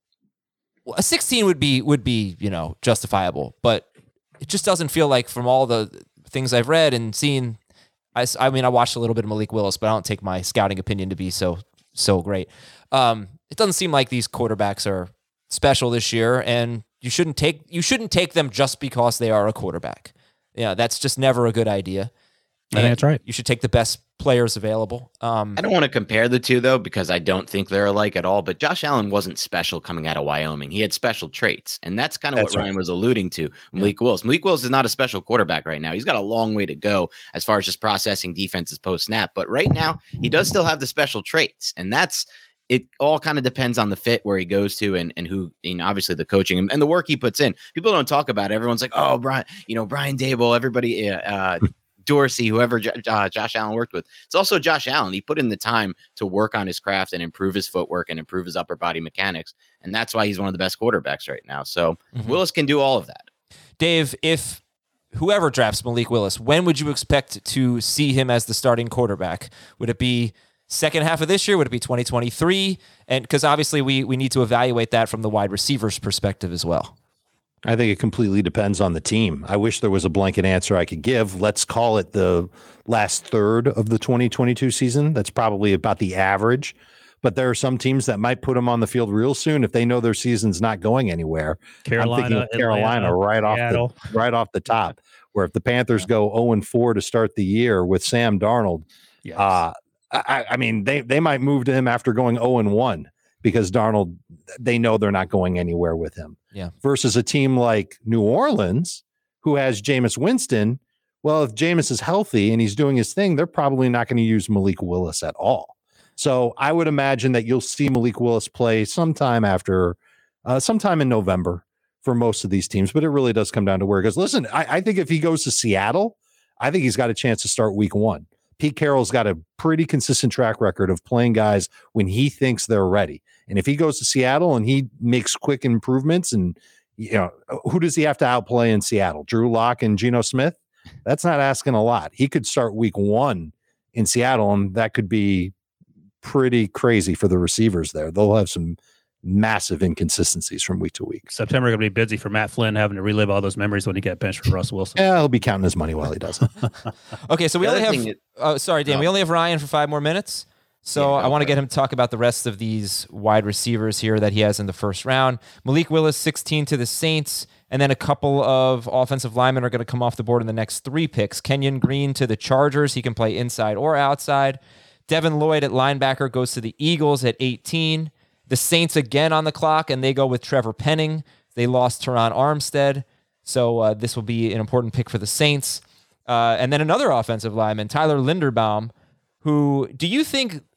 a sixteen would be would be you know justifiable, but it just doesn't feel like from all the things I've read and seen. I, I mean, I watched a little bit of Malik Willis, but I don't take my scouting opinion to be so so great. Um, it doesn't seem like these quarterbacks are special this year, and you shouldn't take you shouldn't take them just because they are a quarterback. Yeah, that's just never a good idea. I think that's right. You should take the best players available. Um, I don't want to compare the two, though, because I don't think they're alike at all. But Josh Allen wasn't special coming out of Wyoming. He had special traits. And that's kind of that's what right. Ryan was alluding to. Malik yeah. Willis. Malik Willis is not a special quarterback right now. He's got a long way to go as far as just processing defenses post-snap. But right now, he does still have the special traits. And that's it all kind of depends on the fit where he goes to and, and who, you know, obviously the coaching and, and the work he puts in. People don't talk about it. Everyone's like, oh, Brian, you know, Brian Dable, everybody, uh, Dorsey, whoever uh, Josh Allen worked with. It's also Josh Allen. He put in the time to work on his craft and improve his footwork and improve his upper body mechanics. And that's why he's one of the best quarterbacks right now. So mm-hmm. Willis can do all of that. Dave, if whoever drafts Malik Willis, when would you expect to see him as the starting quarterback? Would it be second half of this year? Would it be twenty twenty-three? And because obviously we we need to evaluate that from the wide receivers perspective as well. I think it completely depends on the team. I wish there was a blanket answer I could give. Let's call it the last third of the twenty twenty-two season. That's probably about the average. But there are some teams that might put them on the field real soon if they know their season's not going anywhere. Carolina, I'm thinking of Carolina Atlanta, right off Seattle. the right off the top. Where if the Panthers yeah. go oh and four to start the year with Sam Darnold, yes. uh, I, I mean they they might move to him after going oh and one because Darnold, they know they're not going anywhere with him. Yeah. Versus a team like New Orleans, who has Jameis Winston. Well, if Jameis is healthy and he's doing his thing, they're probably not going to use Malik Willis at all. So I would imagine that you'll see Malik Willis play sometime after, uh, sometime in November for most of these teams. But it really does come down to where it goes. Listen, I, I think if he goes to Seattle, I think he's got a chance to start week one. Pete Carroll's got a pretty consistent track record of playing guys when he thinks they're ready. And if he goes to Seattle and he makes quick improvements and, you know, who does he have to outplay in Seattle? Drew Lock and Geno Smith? That's not asking a lot. He could start week one in Seattle, and that could be pretty crazy for the receivers there. They'll have some massive inconsistencies from week to week. September going to be busy for Matt Flynn having to relive all those memories when he got benched for Russell Wilson. Yeah, he'll be counting his money while he does it. Okay, so we only have, it, oh, sorry, Dan, no. we only have Ryan for five more minutes. So yeah, I want to get him to talk about the rest of these wide receivers here that he has in the first round. Malik Willis, sixteen to the Saints, and then a couple of offensive linemen are going to come off the board in the next three picks. Kenyon Green to the Chargers. He can play inside or outside. Devin Lloyd at linebacker goes to the Eagles at eighteen. The Saints again on the clock, and they go with Trevor Penning. They lost Teron Armstead, so uh, this will be an important pick for the Saints. Uh, and then another offensive lineman, Tyler Linderbaum, who, do you think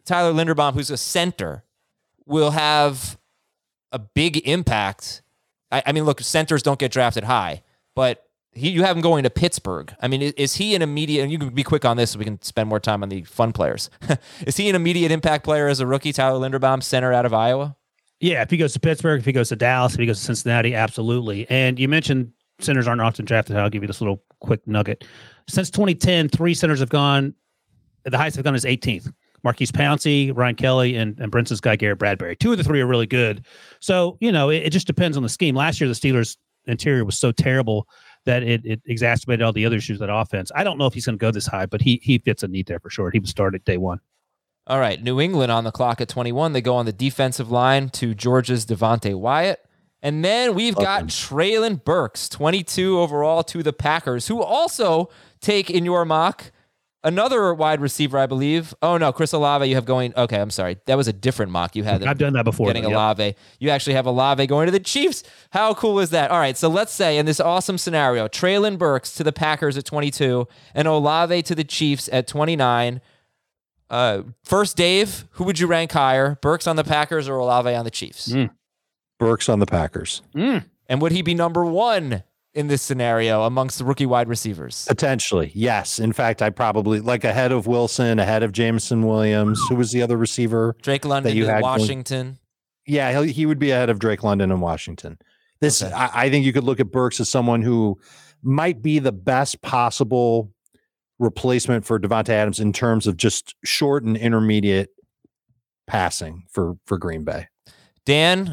Tyler Linderbaum, who's a center, will have a big impact. I, I mean, look, centers don't get drafted high, but he, you have him going to Pittsburgh. I mean, is, is he an immediate, and you can be quick on this so we can spend more time on the fun players. Is he an immediate impact player as a rookie, Tyler Linderbaum, center out of Iowa? Yeah, if he goes to Pittsburgh, if he goes to Dallas, if he goes to Cincinnati, absolutely. And you mentioned centers aren't often drafted. I'll give you this little quick nugget. Since twenty ten, three centers have gone, the highest they've gone is eighteenth. Marquise Pouncey, Ryan Kelly, and, and Brinson Guy, Garrett Bradbury. Two of the three are really good. So, you know, it, it just depends on the scheme. Last year, the Steelers' interior was so terrible that it, it exacerbated all the other issues of that offense. I don't know if he's going to go this high, but he he fits a need there for sure. He would start at day one. All right, New England on the clock at twenty-one. They go on the defensive line to Georgia's Devontae Wyatt. And then we've got Treylon Burks, twenty-two overall to the Packers, who also take in your mock another wide receiver, I believe. Oh, no, Chris Olave you have going. Okay, I'm sorry. That was a different mock you had. I've done that before. Getting though, yep. Olave. You actually have Olave going to the Chiefs. How cool is that? All right, so let's say in this awesome scenario, Treylon Burks to the Packers at twenty-two and Olave to the Chiefs at twenty-nine. Uh, first, Dave, who would you rank higher, Burks on the Packers or Olave on the Chiefs? Mm. Burks on the Packers. Mm. And would he be number one in this scenario amongst the rookie wide receivers? Potentially, yes. In fact, I probably like ahead of Wilson, ahead of Jameson Williams. Who was the other receiver? Drake London that you in had Washington. Going? Yeah, he, he would be ahead of Drake London in Washington. This, okay. I, I think you could look at Burks as someone who might be the best possible replacement for Devontae Adams in terms of just short and intermediate passing for, for Green Bay. Dan,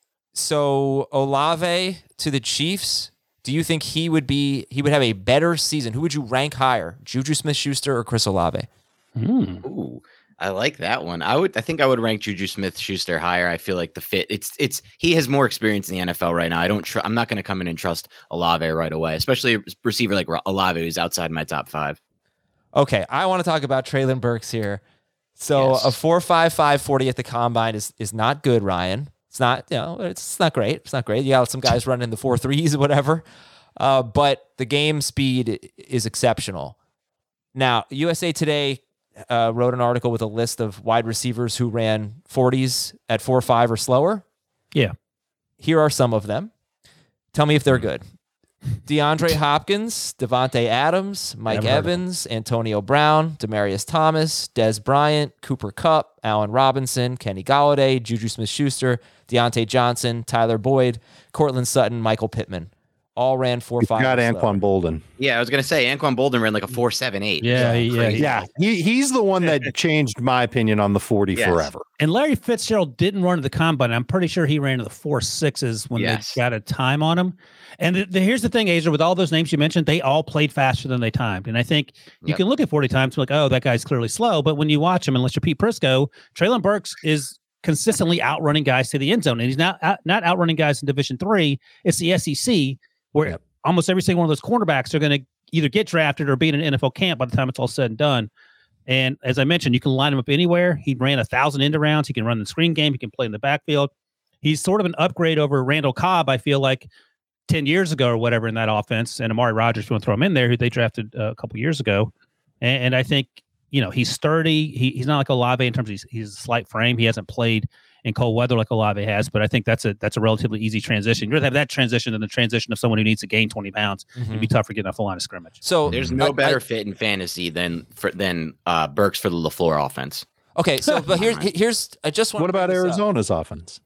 so Olave to the Chiefs, do you think he would be, he would have a better season? Who would you rank higher, Juju Smith-Schuster or Chris Olave? Mm. Ooh, I like that one. I would, I think I would rank Juju Smith-Schuster higher. I feel like the fit, it's, it's, he has more experience in the N F L right now. I don't, tr- I'm not going to come in and trust Olave right away, especially a receiver like Olave who's outside my top five. Okay, I want to talk about Treylon Burks here. So yes. A four five five forty at the combine is is not good, Ryan. It's not, you know, it's not great. It's not great. You got some guys running the four threes or whatever. Uh, but the game speed is exceptional. Now, U S A Today uh, wrote an article with a list of wide receivers who ran forties at four five or slower. Yeah. Here are some of them. Tell me if they're good. DeAndre Hopkins, Devontae Adams, Mike Evans, Antonio Brown, Demaryius Thomas, Dez Bryant, Cooper Kupp, Allen Robinson, Kenny Golladay, Juju Smith-Schuster, Deontay Johnson, Tyler Boyd, Cortland Sutton, Michael Pittman. All ran four five. Got Anquan Bolden. Yeah, I was gonna say Anquan Bolden ran like a four seven eight. Yeah, yeah, yeah. yeah. He he's the one that changed my opinion on the forty yes. forever. And Larry Fitzgerald didn't run to the combine. I'm pretty sure he ran to the four sixes when yes. they got a time on him. And the, the, here's the thing, Azer, with all those names you mentioned, they all played faster than they timed. And I think you yep. can look at forty times and be like, oh, that guy's clearly slow. But when you watch him, unless you're Pete Prisco, Treylon Burks is consistently outrunning guys to the end zone. And he's not out, not outrunning guys in Division three. It's the S E C where yep. almost every single one of those cornerbacks are going to either get drafted or be in an N F L camp by the time it's all said and done. And as I mentioned, you can line him up anywhere. He ran a thousand end rounds. He can run the screen game. He can play in the backfield. He's sort of an upgrade over Randall Cobb, I feel like, ten years ago or whatever in that offense. And Amari Rodgers, if you want to throw him in there, who they drafted uh, a couple years ago. And, and I think, you know, he's sturdy. He, he's not like Olave in terms of he's, he's a slight frame. He hasn't played in cold weather like Olave has, but I think that's a that's a relatively easy transition. You'd rather have that transition than the transition of someone who needs to gain twenty pounds. Mm-hmm. It'd be tough for getting off a line of scrimmage. So there's no I, better I, fit in fantasy than for, than uh, Burks for the LaFleur offense. Okay, so but here's here's I just want. What about Arizona's up. offense?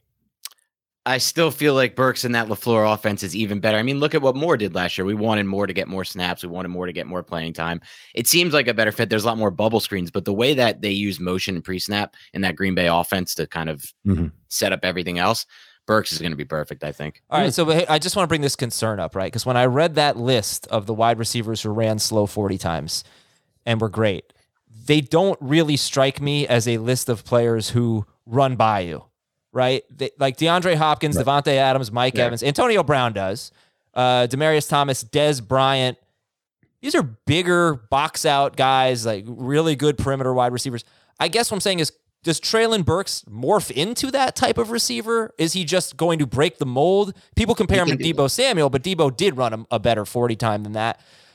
I still feel like Burks in that LaFleur offense is even better. I mean, look at what Moore did last year. We wanted Moore to get more snaps. We wanted Moore to get more playing time. It seems like a better fit. There's a lot more bubble screens, but the way that they use motion and pre-snap in that Green Bay offense to kind of mm-hmm. set up everything else, Burks is going to be perfect, I think. All right, so I just want to bring this concern up, right? Because when I read that list of the wide receivers who ran slow forty times and were great, they don't really strike me as a list of players who run by you. Right? They, like DeAndre Hopkins, right. Devontae Adams, Mike yeah. Evans, Antonio Brown does, uh, Demaryius Thomas, Dez Bryant. These are bigger box out guys, like really good perimeter wide receivers. I guess what I'm saying is, does Treylon Burks morph into that type of receiver? Is he just going to break the mold? People compare him to Deebo Samuel, but Deebo did run a, a better forty time than that.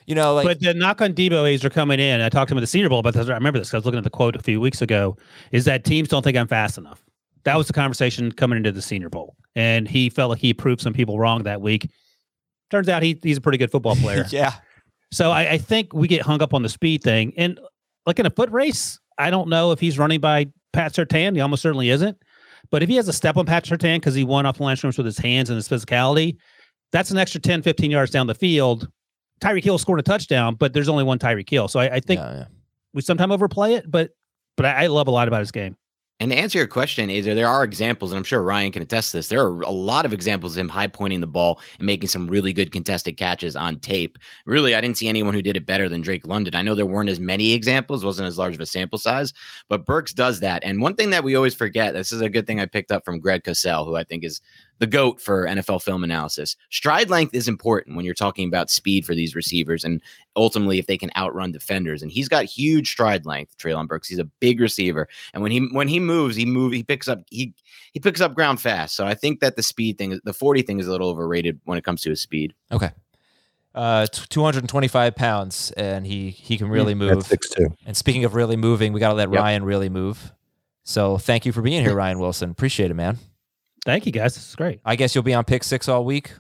You know, like but the knock on Debo Azer coming in. I talked to him at the Senior Bowl about this. I remember this. I was looking at the quote a few weeks ago. Is that teams don't think I'm fast enough? That was the conversation coming into the Senior Bowl, and he felt like he proved some people wrong that week. Turns out he he's a pretty good football player. yeah. So I, I think we get hung up on the speed thing, and like in a foot race, I don't know if he's running by Pat Surtain. He almost certainly isn't. But if he has a step on Pat Surtain because he won off the line scrimmage with his hands and his physicality, that's an extra ten, fifteen yards down the field. Tyreek Hill scored a touchdown, but there's only one Tyreek Hill. So I, I think yeah, yeah. we sometimes overplay it, but but I, I love a lot about his game. And to answer your question, is there, there are examples, and I'm sure Ryan can attest to this. There are a lot of examples of him high pointing the ball and making some really good contested catches on tape. Really, I didn't see anyone who did it better than Drake London. I know there weren't as many examples, wasn't as large of a sample size, but Burks does that. And one thing that we always forget, this is a good thing I picked up from Greg Cosell, who I think is the GOAT for N F L film analysis. Stride length is important when you're talking about speed for these receivers and ultimately if they can outrun defenders. And he's got huge stride length, Treylon Burks. He's a big receiver. And when he when he moves, he moves, he picks up he he picks up ground fast. So I think that the speed thing, the forty thing is a little overrated when it comes to his speed. Okay. Uh, two hundred twenty-five pounds, and he he can really move. That's six two. And speaking of really moving, we got to let Yep. Ryan really move. So thank you for being here, Ryan Wilson. Appreciate it, man. Thank you, guys. This is great. I guess you'll be on Pick Six all week.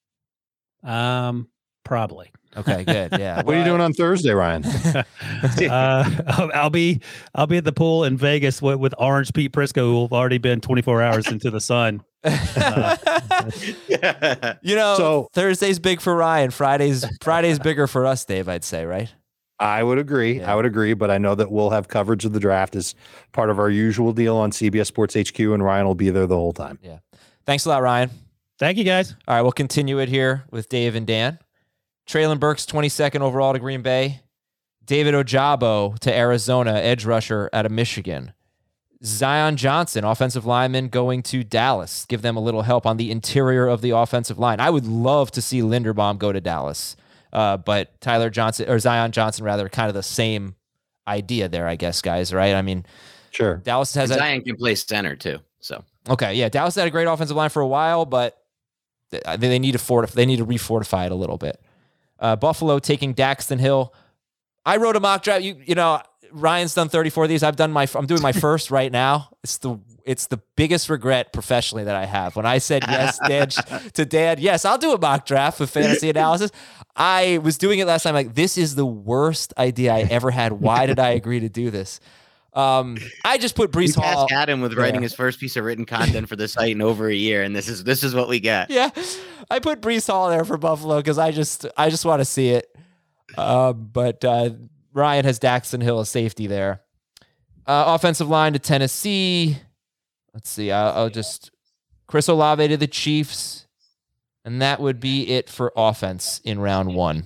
Um, probably. Okay, good. Yeah. What are you doing on Thursday, Ryan? uh, I'll, I'll be I'll be at the pool in Vegas with, with Orange Pete Prisco, who have already been twenty-four hours into the sun. Uh, yeah. You know, So- Thursday's big for Ryan. Friday's Friday's bigger for us, Dave. I'd say, right? I would agree. Yeah. I would agree, but I know that we'll have coverage of the draft as part of our usual deal on C B S Sports H Q, and Ryan will be there the whole time. Yeah. Thanks a lot, Ryan. Thank you, guys. All right, we'll continue it here with Dave and Dan. Treylon Burks, twenty-second overall to Green Bay. David Ojabo to Arizona, edge rusher out of Michigan. Zion Johnson, offensive lineman, going to Dallas. Give them a little help on the interior of the offensive line. I would love to see Linderbaum go to Dallas, uh, but Tyler Johnson, or Zion Johnson, rather, kind of the same idea there, I guess, guys, right? I mean, Sure. Dallas has And a, Zion can play center too. So okay, yeah, Dallas had a great offensive line for a while, but they, they need to fortify, they need to refortify it a little bit. Uh, Buffalo taking Daxton Hill. I wrote a mock draft. You you know, Ryan's done thirty-four of these. I've done my I'm doing my first right now. It's the it's the biggest regret professionally that I have. When I said yes, Dad, to Dad, yes, I'll do a mock draft with fantasy analysis. I was doing it last time. Like, this is the worst idea I ever had. Why did I agree to do this? Um, I just put Breece we Hall. tasked Adam with writing Yeah. his first piece of written content for the site in over a year, and this is this is what we got. Yeah, I put Breece Hall there for Buffalo because I just I just want to see it. Uh, but uh, Ryan has Daxton Hill, a safety there. Uh, offensive line to Tennessee. Let's see. I'll, I'll just Chris Olave to the Chiefs, and that would be it for offense in round one.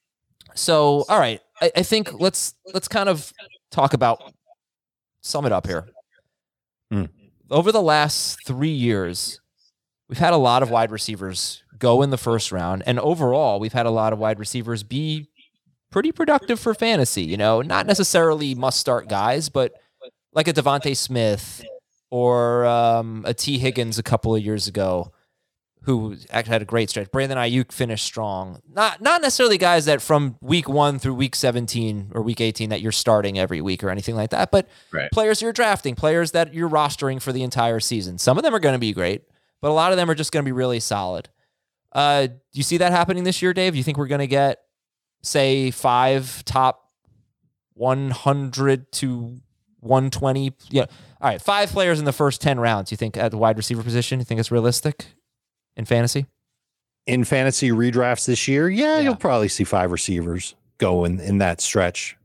So, all right, I, I think let's let's kind of talk about sum it up here. Hmm. Over the last three years, we've had a lot of wide receivers go in the first round, and overall, we've had a lot of wide receivers be pretty productive for fantasy. You know, not necessarily must-start guys, but like a Devontae Smith or um, a T. Higgins a couple of years ago, who actually had a great stretch. Brandon Ayuk finished strong. Not not necessarily guys that from week one through week seventeen or week eighteen that you're starting every week or anything like that, but Right. players you're drafting, players that you're rostering for the entire season. Some of them are going to be great, but a lot of them are just going to be really solid. Uh, do you see that happening this year, Dave? Do you think we're going to get, say, five top one hundred to one twenty? Yeah. All right, five players in the first ten rounds, you think, at the wide receiver position? You think it's realistic in fantasy? In fantasy redrafts this year, yeah, Yeah. you'll probably see five receivers go in, in that stretch.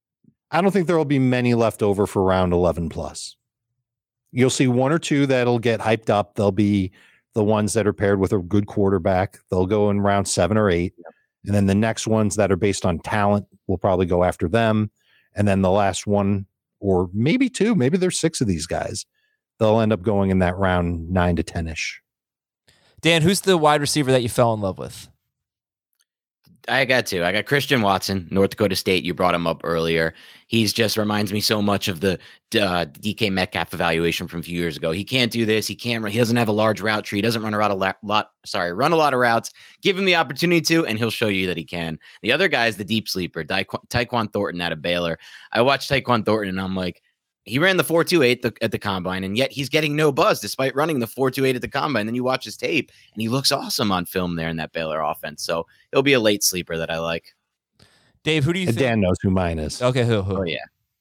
I don't think there will be many left over for round eleven plus. You'll see one or two that'll get hyped up. They'll be the ones that are paired with a good quarterback. They'll go in round seven or eight. And then the next ones that are based on talent will probably go after them. And then the last one, or maybe two, maybe there's six of these guys. They'll end up going in that round nine to ten-ish. Dan, who's the wide receiver that you fell in love with? I got two. I got Christian Watson, North Dakota State. You brought him up earlier. He's just reminds me so much of the uh, D K Metcalf evaluation from a few years ago. He can't do this. He can't. Run, he doesn't have a large route tree. He doesn't run a lot, a lot. Sorry, run a lot of routes. Give him the opportunity to, and he'll show you that he can. The other guy is the deep sleeper, Tyquan, Tyquan Thornton out of Baylor. I watched Tyquan Thornton, and I'm like, he ran the four two eight the, at the combine, and yet he's getting no buzz despite running the four two eight at the combine. Then you watch his tape, and he looks awesome on film there in that Baylor offense. So he'll be a late sleeper that I like. Dave, who do you and think? Dan knows who mine is. Okay, who? who? Oh, yeah.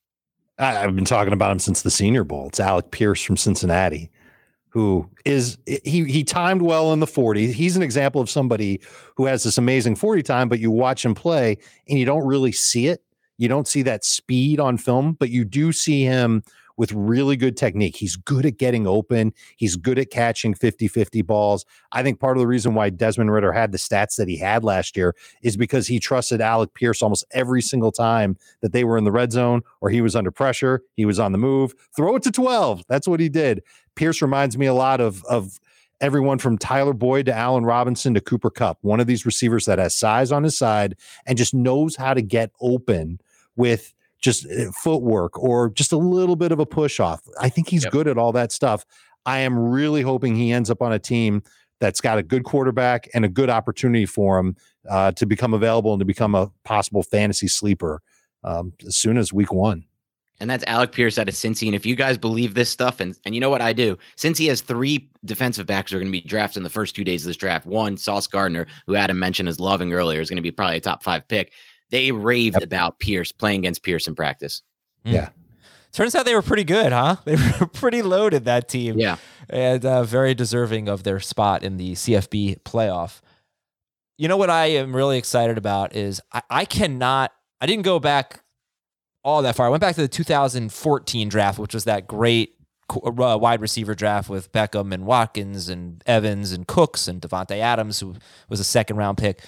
I, I've been talking about him since the Senior Bowl. It's Alec Pierce from Cincinnati, who is he he timed well in the forty. He's an example of somebody who has this amazing forty time, but you watch him play and you don't really see it. You don't see that speed on film, but you do see him with really good technique. He's good at getting open. He's good at catching fifty-fifty balls. I think part of the reason why Desmond Ridder had the stats that he had last year is because he trusted Alec Pierce almost every single time that they were in the red zone or he was under pressure. He was on the move. Throw it to twelve. That's what he did. Pierce reminds me a lot of, of everyone from Tyler Boyd to Allen Robinson to Cooper Kupp, one of these receivers that has size on his side and just knows how to get open with just footwork or just a little bit of a push off. I think he's yep. good at all that stuff. I am really hoping he ends up on a team that's got a good quarterback and a good opportunity for him uh, to become available and to become a possible fantasy sleeper um, as soon as week one. And that's Alec Pierce out of Cincy. And if you guys believe this stuff, and, and you know what I do, Cincy has three defensive backs who are going to be drafted in the first two days of this draft. One, Sauce Gardner, who Adam mentioned is loving earlier, is going to be probably a top five pick. They raved yep. about Pierce playing against Pierce in practice. Mm. Yeah. Turns out they were pretty good, huh? They were pretty loaded, that team. Yeah. And uh, very deserving of their spot in the C F B playoff. You know what I am really excited about is I, I cannot, I didn't go back all that far. I went back to the two thousand fourteen draft, which was that great uh, wide receiver draft with Beckham and Watkins and Evans and Cooks and Devontae Adams, who was a second round pick.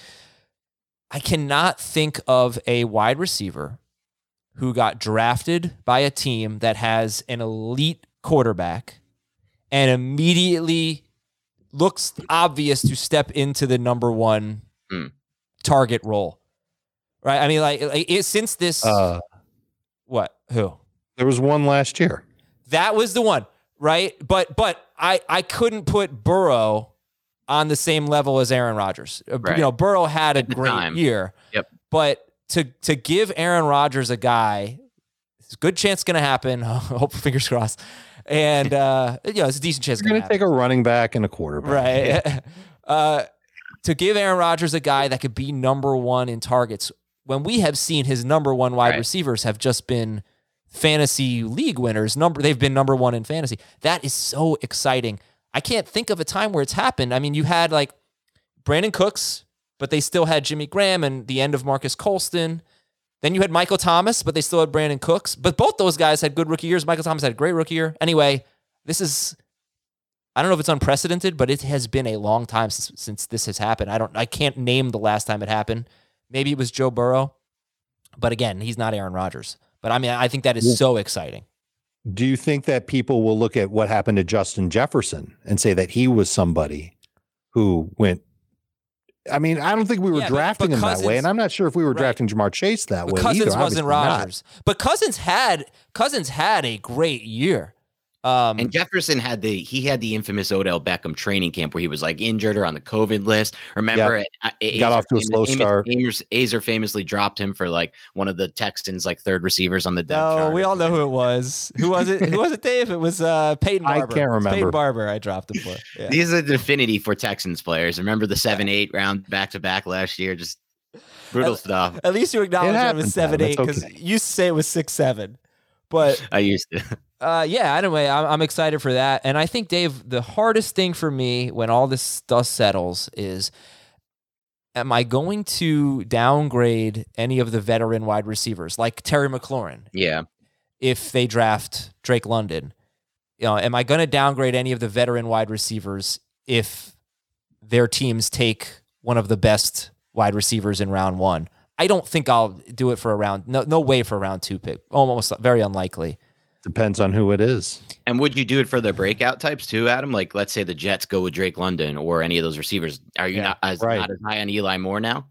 I cannot think of a wide receiver who got drafted by a team that has an elite quarterback and immediately looks obvious to step into the number one mm. target role. Right? I mean, like, like it, since this, uh, what, who? There was one last year. That was the one, right? But, but I, I couldn't put Burrow on the same level as Aaron Rodgers. Right. You know, Burrow had a great time. year. Yep. But to to give Aaron Rodgers a guy, it's a good chance going to happen. Hope fingers crossed. And uh, you know, it's a decent chance. You're going to take a running back and a quarterback, right? Yeah. uh, to give Aaron Rodgers a guy that could be number one in targets, when we have seen his number one wide right. receivers have just been fantasy league winners. Number they've been number one in fantasy. That is so exciting. I can't think of a time where it's happened. I mean, you had like Brandon Cooks, but they still had Jimmy Graham and the end of Marcus Colston. Then you had Michael Thomas, but they still had Brandon Cooks. But both those guys had good rookie years. Michael Thomas had a great rookie year. Anyway, this is, I don't know if it's unprecedented, but it has been a long time since, since this has happened. I don't, I can't name the last time it happened. Maybe it was Joe Burrow, but again, he's not Aaron Rodgers. But I mean, I think that is so exciting. Do you think that people will look at what happened to Justin Jefferson and say that he was somebody who went? I mean, I don't think we were yeah, drafting but, but him Cousins, that way, and I'm not sure if we were right. drafting Jamar Chase that but way Cousins either. wasn't Rodgers, not. But Cousins had Cousins had a great year. Um, and Jefferson had the he had the infamous Odell Beckham training camp where he was like injured or on the COVID list. Remember, yep. it, it, got off to a slow Amos, start. Amos, Azer famously dropped him for like one of the Texans' like third receivers on the depth no, chart. we all know who it was. Who was it? Who was it, Dave? It was uh, Peyton Barber. I can't remember. Peyton Barber. I dropped him for. Yeah. These are the affinity for Texans players. Remember the seven eight round back to back last year? Just brutal at, stuff. At least you acknowledge it, it was seven eight because okay. you used to say it was six seven. But I used to. Uh, yeah, anyway, I'm, I'm excited for that. And I think, Dave, the hardest thing for me when all this dust settles is, am I going to downgrade any of the veteran wide receivers, like Terry McLaurin? Yeah. If they draft Drake London. You know, am I going to downgrade any of the veteran wide receivers if their teams take one of the best wide receivers in round one? I don't think I'll do it for a round. No, no way for a round two pick. Almost very unlikely. Depends on who it is. And would you do it for the breakout types too, Adam? Like, let's say the Jets go with Drake London or any of those receivers. Are you yeah, not, as, right. not as high on Eli Moore now?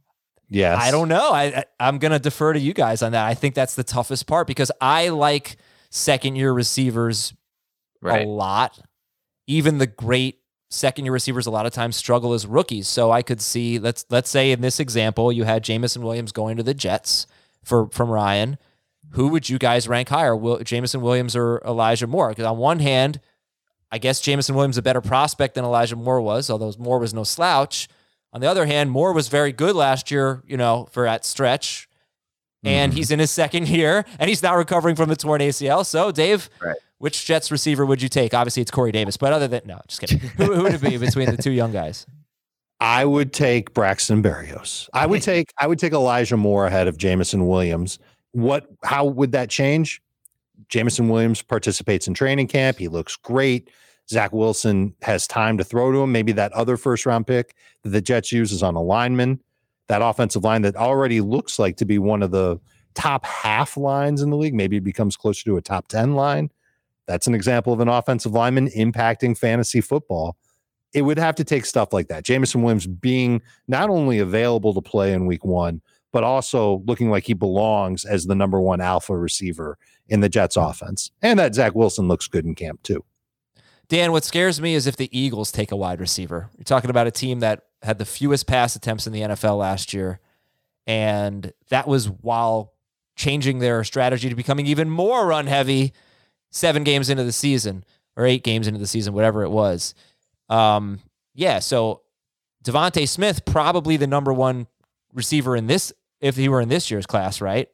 Yes. I don't know. I, I I'm gonna defer to you guys on that. I think that's the toughest part because I like second year receivers Right. a lot. Even the great second year receivers a lot of times struggle as rookies. So I could see let's let's say in this example you had Jameson Williams going to the Jets for from Ryan. Who would you guys rank higher, Will, Jameson Williams or Elijah Moore? Because on one hand, I guess Jameson Williams is a better prospect than Elijah Moore was, although Moore was no slouch. On the other hand, Moore was very good last year, you know, for that stretch. And Mm-hmm. he's in his second year, and he's now recovering from the torn A C L. So, Dave, Right. which Jets receiver would you take? Obviously, it's Corey Davis. But other than, no, just kidding. who, who would it be between the two young guys? I would take Braxton Berrios. I would take I would take Elijah Moore ahead of Jameson Williams. What? How would that change? Jameson Williams participates in training camp. He looks great. Zach Wilson has time to throw to him. Maybe that other first round pick that the Jets use is on a lineman. That offensive line that already looks like to be one of the top half lines in the league. Maybe it becomes closer to a top ten line. That's an example of an offensive lineman impacting fantasy football. It would have to take stuff like that. Jameson Williams being not only available to play in week one, but also looking like he belongs as the number one alpha receiver in the Jets offense. And that Zach Wilson looks good in camp too. Dan, what scares me is if the Eagles take a wide receiver. You're talking about a team that had the fewest pass attempts in the N F L last year. And that was while changing their strategy to becoming even more run heavy seven games into the season or eight games into the season, whatever it was. Um, yeah, so Devontae Smith, probably the number one receiver in this, if he were in this year's class, right?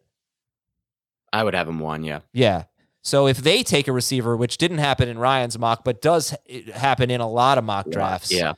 I would have him one, yeah. Yeah. So if they take a receiver, which didn't happen in Ryan's mock, but does happen in a lot of mock drafts. Yeah.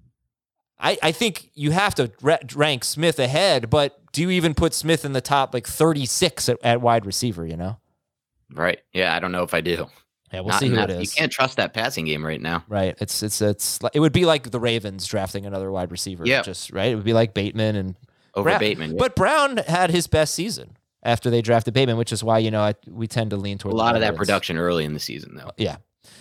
I, I think you have to rank Smith ahead, but do you even put Smith in the top like thirty-six at, at wide receiver, you know? Right. Yeah, I don't know if I do. Yeah, we'll Not see in who that- it is. You can't trust that passing game right now. Right. It's it's it's it would be like the Ravens drafting another wide receiver. Yeah. Just right. It would be like Bateman and Over Brown. Bateman. yeah. But Brown had his best season after they drafted Bateman, which is why, you know, I, we tend to lean a toward lot the of that Ravens. production early in the season, though. Yeah.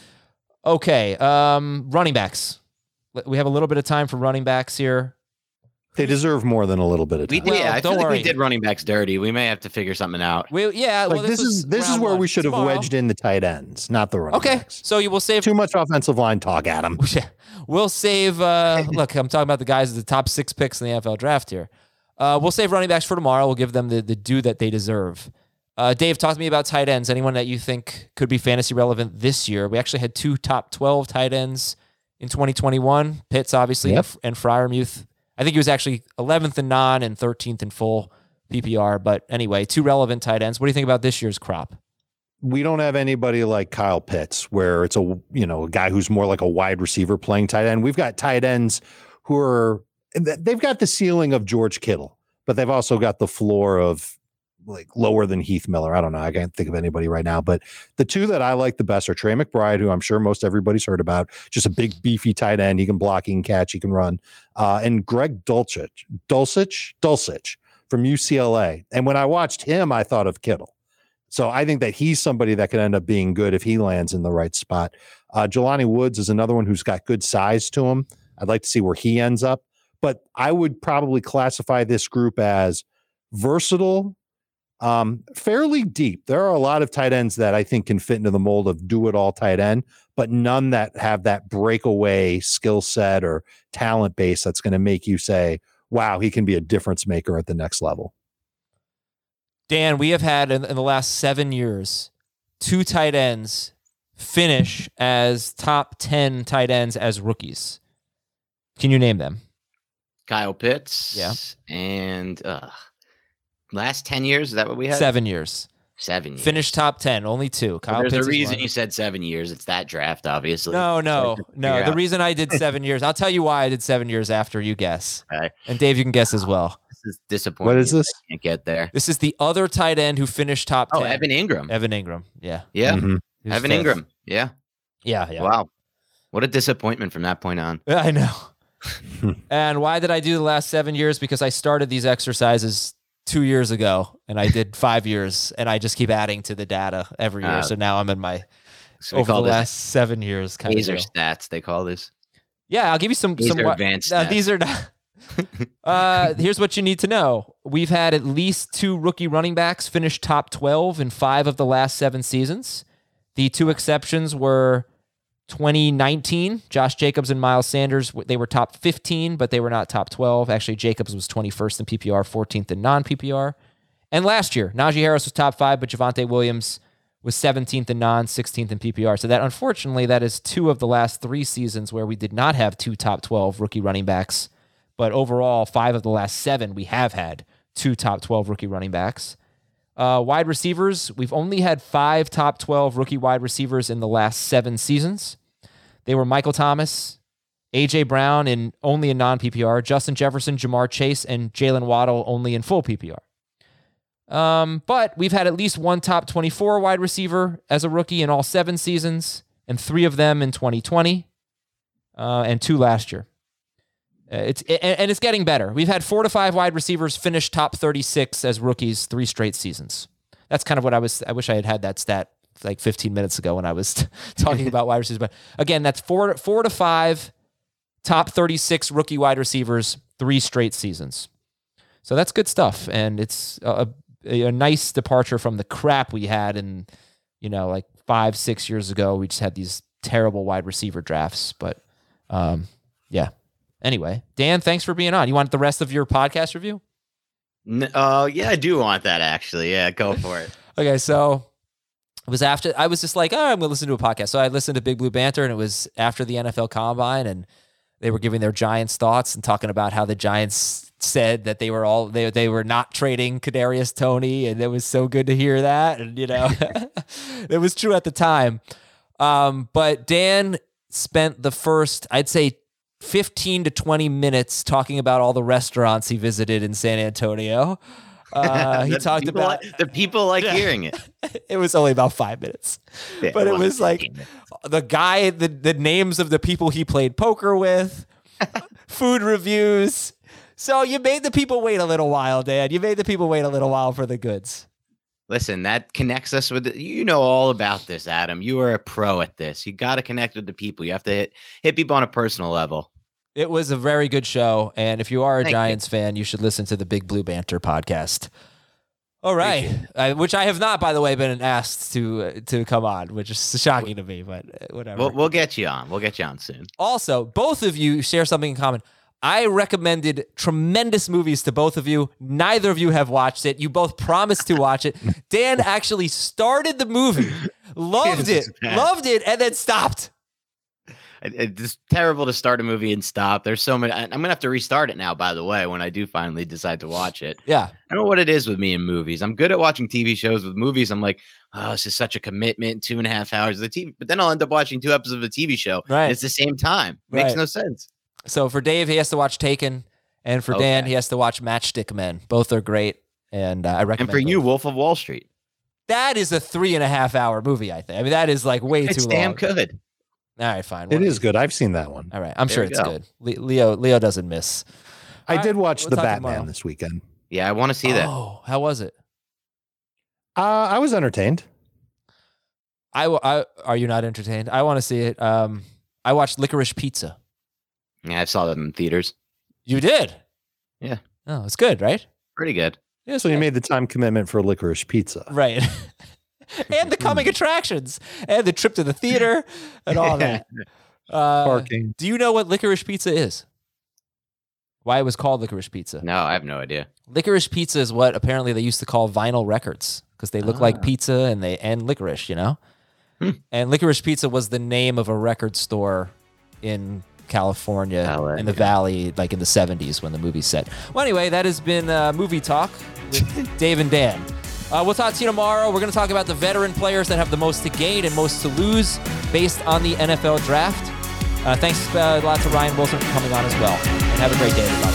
Okay. Um, running backs. We have a little bit of time for running backs here. They deserve more than a little bit of We, time. Well, yeah, I don't feel like worry. we did running backs dirty. We may have to figure something out. We, yeah. Like well, this, was is this is round where one. we should have Tomorrow. wedged in the tight ends, not the running Okay. backs. So you will save Too much offensive line talk, Adam. We'll save. Uh, look, I'm talking about the guys at the top six picks in the N F L draft here. Uh, we'll save running backs for tomorrow. We'll give them the, the due that they deserve. Uh, Dave, talk to me about tight ends. Anyone that you think could be fantasy relevant this year? We actually had two top twelve tight ends in twenty twenty-one. Pitts, obviously, Yep. and Freiermuth. I think he was actually eleventh in non and thirteenth in full P P R. But anyway, two relevant tight ends. What do you think about this year's crop? We don't have anybody like Kyle Pitts, where it's a you know a guy who's more like a wide receiver playing tight end. We've got tight ends who are they've got the ceiling of George Kittle, but they've also got the floor of like lower than Heath Miller. I don't know. I can't think of anybody right now, but the two that I like the best are Trey McBride, who I'm sure most everybody's heard about, just a big beefy tight end. He can block, he can catch, he can run. Uh, and Greg Dulcich, Dulcich, Dulcich from U C L A. And when I watched him, I thought of Kittle. So I think that he's somebody that could end up being good if he lands in the right spot. Uh, Jelani Woods is another one who's got good size to him. I'd like to see where he ends up, but I would probably classify this group as versatile, um, fairly deep. There are a lot of tight ends that I think can fit into the mold of do-it-all tight end, but none that have that breakaway skill set or talent base that's going to make you say, wow, he can be a difference maker at the next level. Dan, we have had in, in the last seven years, two tight ends finish as top ten tight ends as rookies. Can you name them? Kyle Pitts. Yeah. And uh, last ten years, is that what we had? Seven years. Seven years. Finished top ten, only two. Well, Kyle there's Pitts a is reason one. you said seven years. It's that draft, obviously. No, no, So I no. figure The out. reason I did seven years, I'll tell you why I did seven years after you guess. Okay. And Dave, you can guess as well. This is disappointing. What is if this? I can't get there. This is the other tight end who finished top ten. Oh, Evan Ingram. Evan Ingram. Yeah. Yeah. Mhm. He was Evan fifth. Ingram. Yeah. Yeah, yeah. Wow. What a disappointment from that point on. I know. And why did I do the last seven years? Because I started these exercises two years ago, and I did five years, and I just keep adding to the data every year. Uh, so now I'm in my So we over the call this last seven years kind Laser of. Deal. stats, they call this. Yeah, I'll give you some These some are wi- advanced No, stats. these are not. uh, here's what you need to know. We've had at least two rookie running backs finish top twelve in five of the last seven seasons. The two exceptions were twenty nineteen, Josh Jacobs and Miles Sanders. They were top fifteen, but they were not top twelve. Actually, Jacobs was twenty-first in P P R, fourteenth in non-P P R. And last year, Najee Harris was top five, but Javonte Williams was seventeenth in non, sixteenth in P P R. So that, unfortunately, that is two of the last three seasons where we did not have two top twelve rookie running backs. But overall, five of the last seven, we have had two top twelve rookie running backs. Uh, wide receivers, we've only had five top twelve rookie wide receivers in the last seven seasons. They were Michael Thomas, A J Brown in only in non-P P R, Justin Jefferson, Jamar Chase, and Jalen Waddle only in full P P R. Um, but we've had at least one top twenty-four wide receiver as a rookie in all seven seasons, and three of them in twenty twenty, uh, and two last year. Uh, it's it, and it's getting better. We've had four to five wide receivers finish top thirty-six as rookies three straight seasons. That's kind of what I was. I wish I had had that stat like fifteen minutes ago when I was talking about wide receivers. But again, that's four four to five top thirty-six rookie wide receivers three straight seasons. So that's good stuff, and it's a, a, a nice departure from the crap we had in, you know, like five six years ago. We just had these terrible wide receiver drafts. But um, yeah. Anyway, Dan, thanks for being on. You want the rest of your podcast review? Oh, uh, yeah, I do want that, actually. Yeah, go for it. Okay, so it was after, I was just like, oh, I'm going to listen to a podcast. So I listened to Big Blue Banter, and it was after the N F L Combine, and they were giving their Giants thoughts and talking about how the Giants said that they were all, they, they were not trading Kadarius Toney, and it was so good to hear that. And, you know, it was true at the time. Um, but Dan spent the first, I'd say, fifteen to twenty minutes talking about all the restaurants he visited in San Antonio. Uh, he talked people about like, the people like yeah. hearing it. It was only about five minutes, yeah, but it was like the guy, the, the names of the people he played poker with, food reviews. So you made the people wait a little while, Dan. You made the people wait a little while for the goods. Listen, that connects us with, the, you know all about this, Adam. You are a pro at this. You got to connect with the people. You have to hit, hit people on a personal level. It was a very good show. And if you are a Thank Giants you. fan, you should listen to the Big Blue Banter podcast. All right. Uh, which I have not, by the way, been asked to uh, to come on, which is shocking to me, but whatever. We'll, we'll get you on. We'll get you on soon. Also, both of you share something in common. I recommended tremendous movies to both of you. Neither of you have watched it. You both promised to watch it. Dan actually started the movie, loved it, loved it, and then stopped. It's terrible to start a movie and stop. There's so many. I'm going to have to restart it now, by the way, when I do finally decide to watch it. Yeah. I don't know what it is with me and movies. I'm good at watching T V shows. With movies, I'm like, oh, this is such a commitment, two and a half hours of the T V. But then I'll end up watching two episodes of a T V show. Right. And it's the same time. Makes right. no sense. So for Dave, he has to watch Taken. And for okay. Dan, he has to watch Matchstick Men. Both are great. And uh, I recommend And for both. you, Wolf of Wall Street. That is a three and a half hour movie, I think. I mean, that is like way it's too long. It's damn good. All right, fine. It is good. I've seen that one. All right. I'm there sure it's go. good. Le- Leo Leo doesn't miss. I All did right, watch we'll The talk Batman tomorrow. this weekend. Yeah, I want to see that. Oh, how was it? Uh, I was entertained. I, I Are you not entertained? I want to see it. Um, I watched Licorice Pizza. Yeah, I saw that in theaters. You did? Yeah. Oh, it's good, right? Pretty good. Yeah, So you made the time commitment for Licorice Pizza. Right. And the coming attractions and the trip to the theater and all that. Uh, Parking. Do you know what Licorice Pizza is? Why it was called Licorice Pizza? No, I have no idea. Licorice Pizza is what apparently they used to call vinyl records because they look Ah. like pizza and they and licorice, you know? Hmm. And Licorice Pizza was the name of a record store in California, L A, in the yeah. Valley, like in the seventies when the movie's set. Well, anyway, that has been uh, Movie Talk with Dave and Dan. Uh, we'll talk to you tomorrow. We're going to talk about the veteran players that have the most to gain and most to lose based on the N F L draft. Uh, thanks uh, a lot to Ryan Wilson for coming on as well. And have a great day, everybody.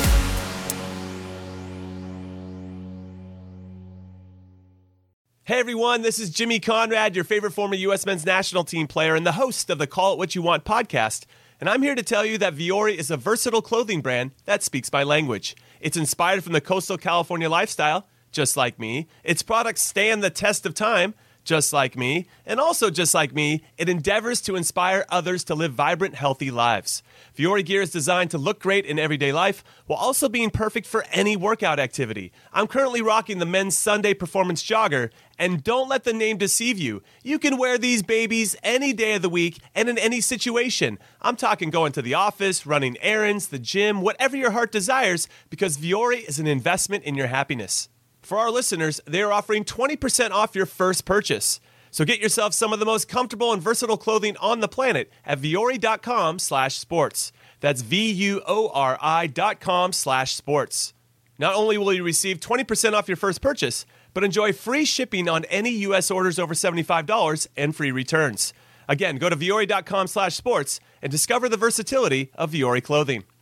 Hey everyone, this is Jimmy Conrad, your favorite former U S men's national team player and the host of the Call It What You Want podcast. And I'm here to tell you that Viore is a versatile clothing brand that speaks my language. It's inspired from the coastal California lifestyle, just like me. Its products stand the test of time. just like me, and also just like me, it endeavors to inspire others to live vibrant, healthy lives. Vuori gear is designed to look great in everyday life while also being perfect for any workout activity. I'm currently rocking the men's Sunday Performance Jogger, and don't let the name deceive you. You can wear these babies any day of the week and in any situation. I'm talking going to the office, running errands, the gym, whatever your heart desires, because Vuori is an investment in your happiness. For our listeners, they are offering twenty percent off your first purchase. So get yourself some of the most comfortable and versatile clothing on the planet at Vuori.com slash sports. That's V-U-O-R-I dot com slash sports. Not only will you receive twenty percent off your first purchase, but enjoy free shipping on any U S orders over seventy-five dollars and free returns. Again, go to Vuori.com slash sports and discover the versatility of Vuori clothing.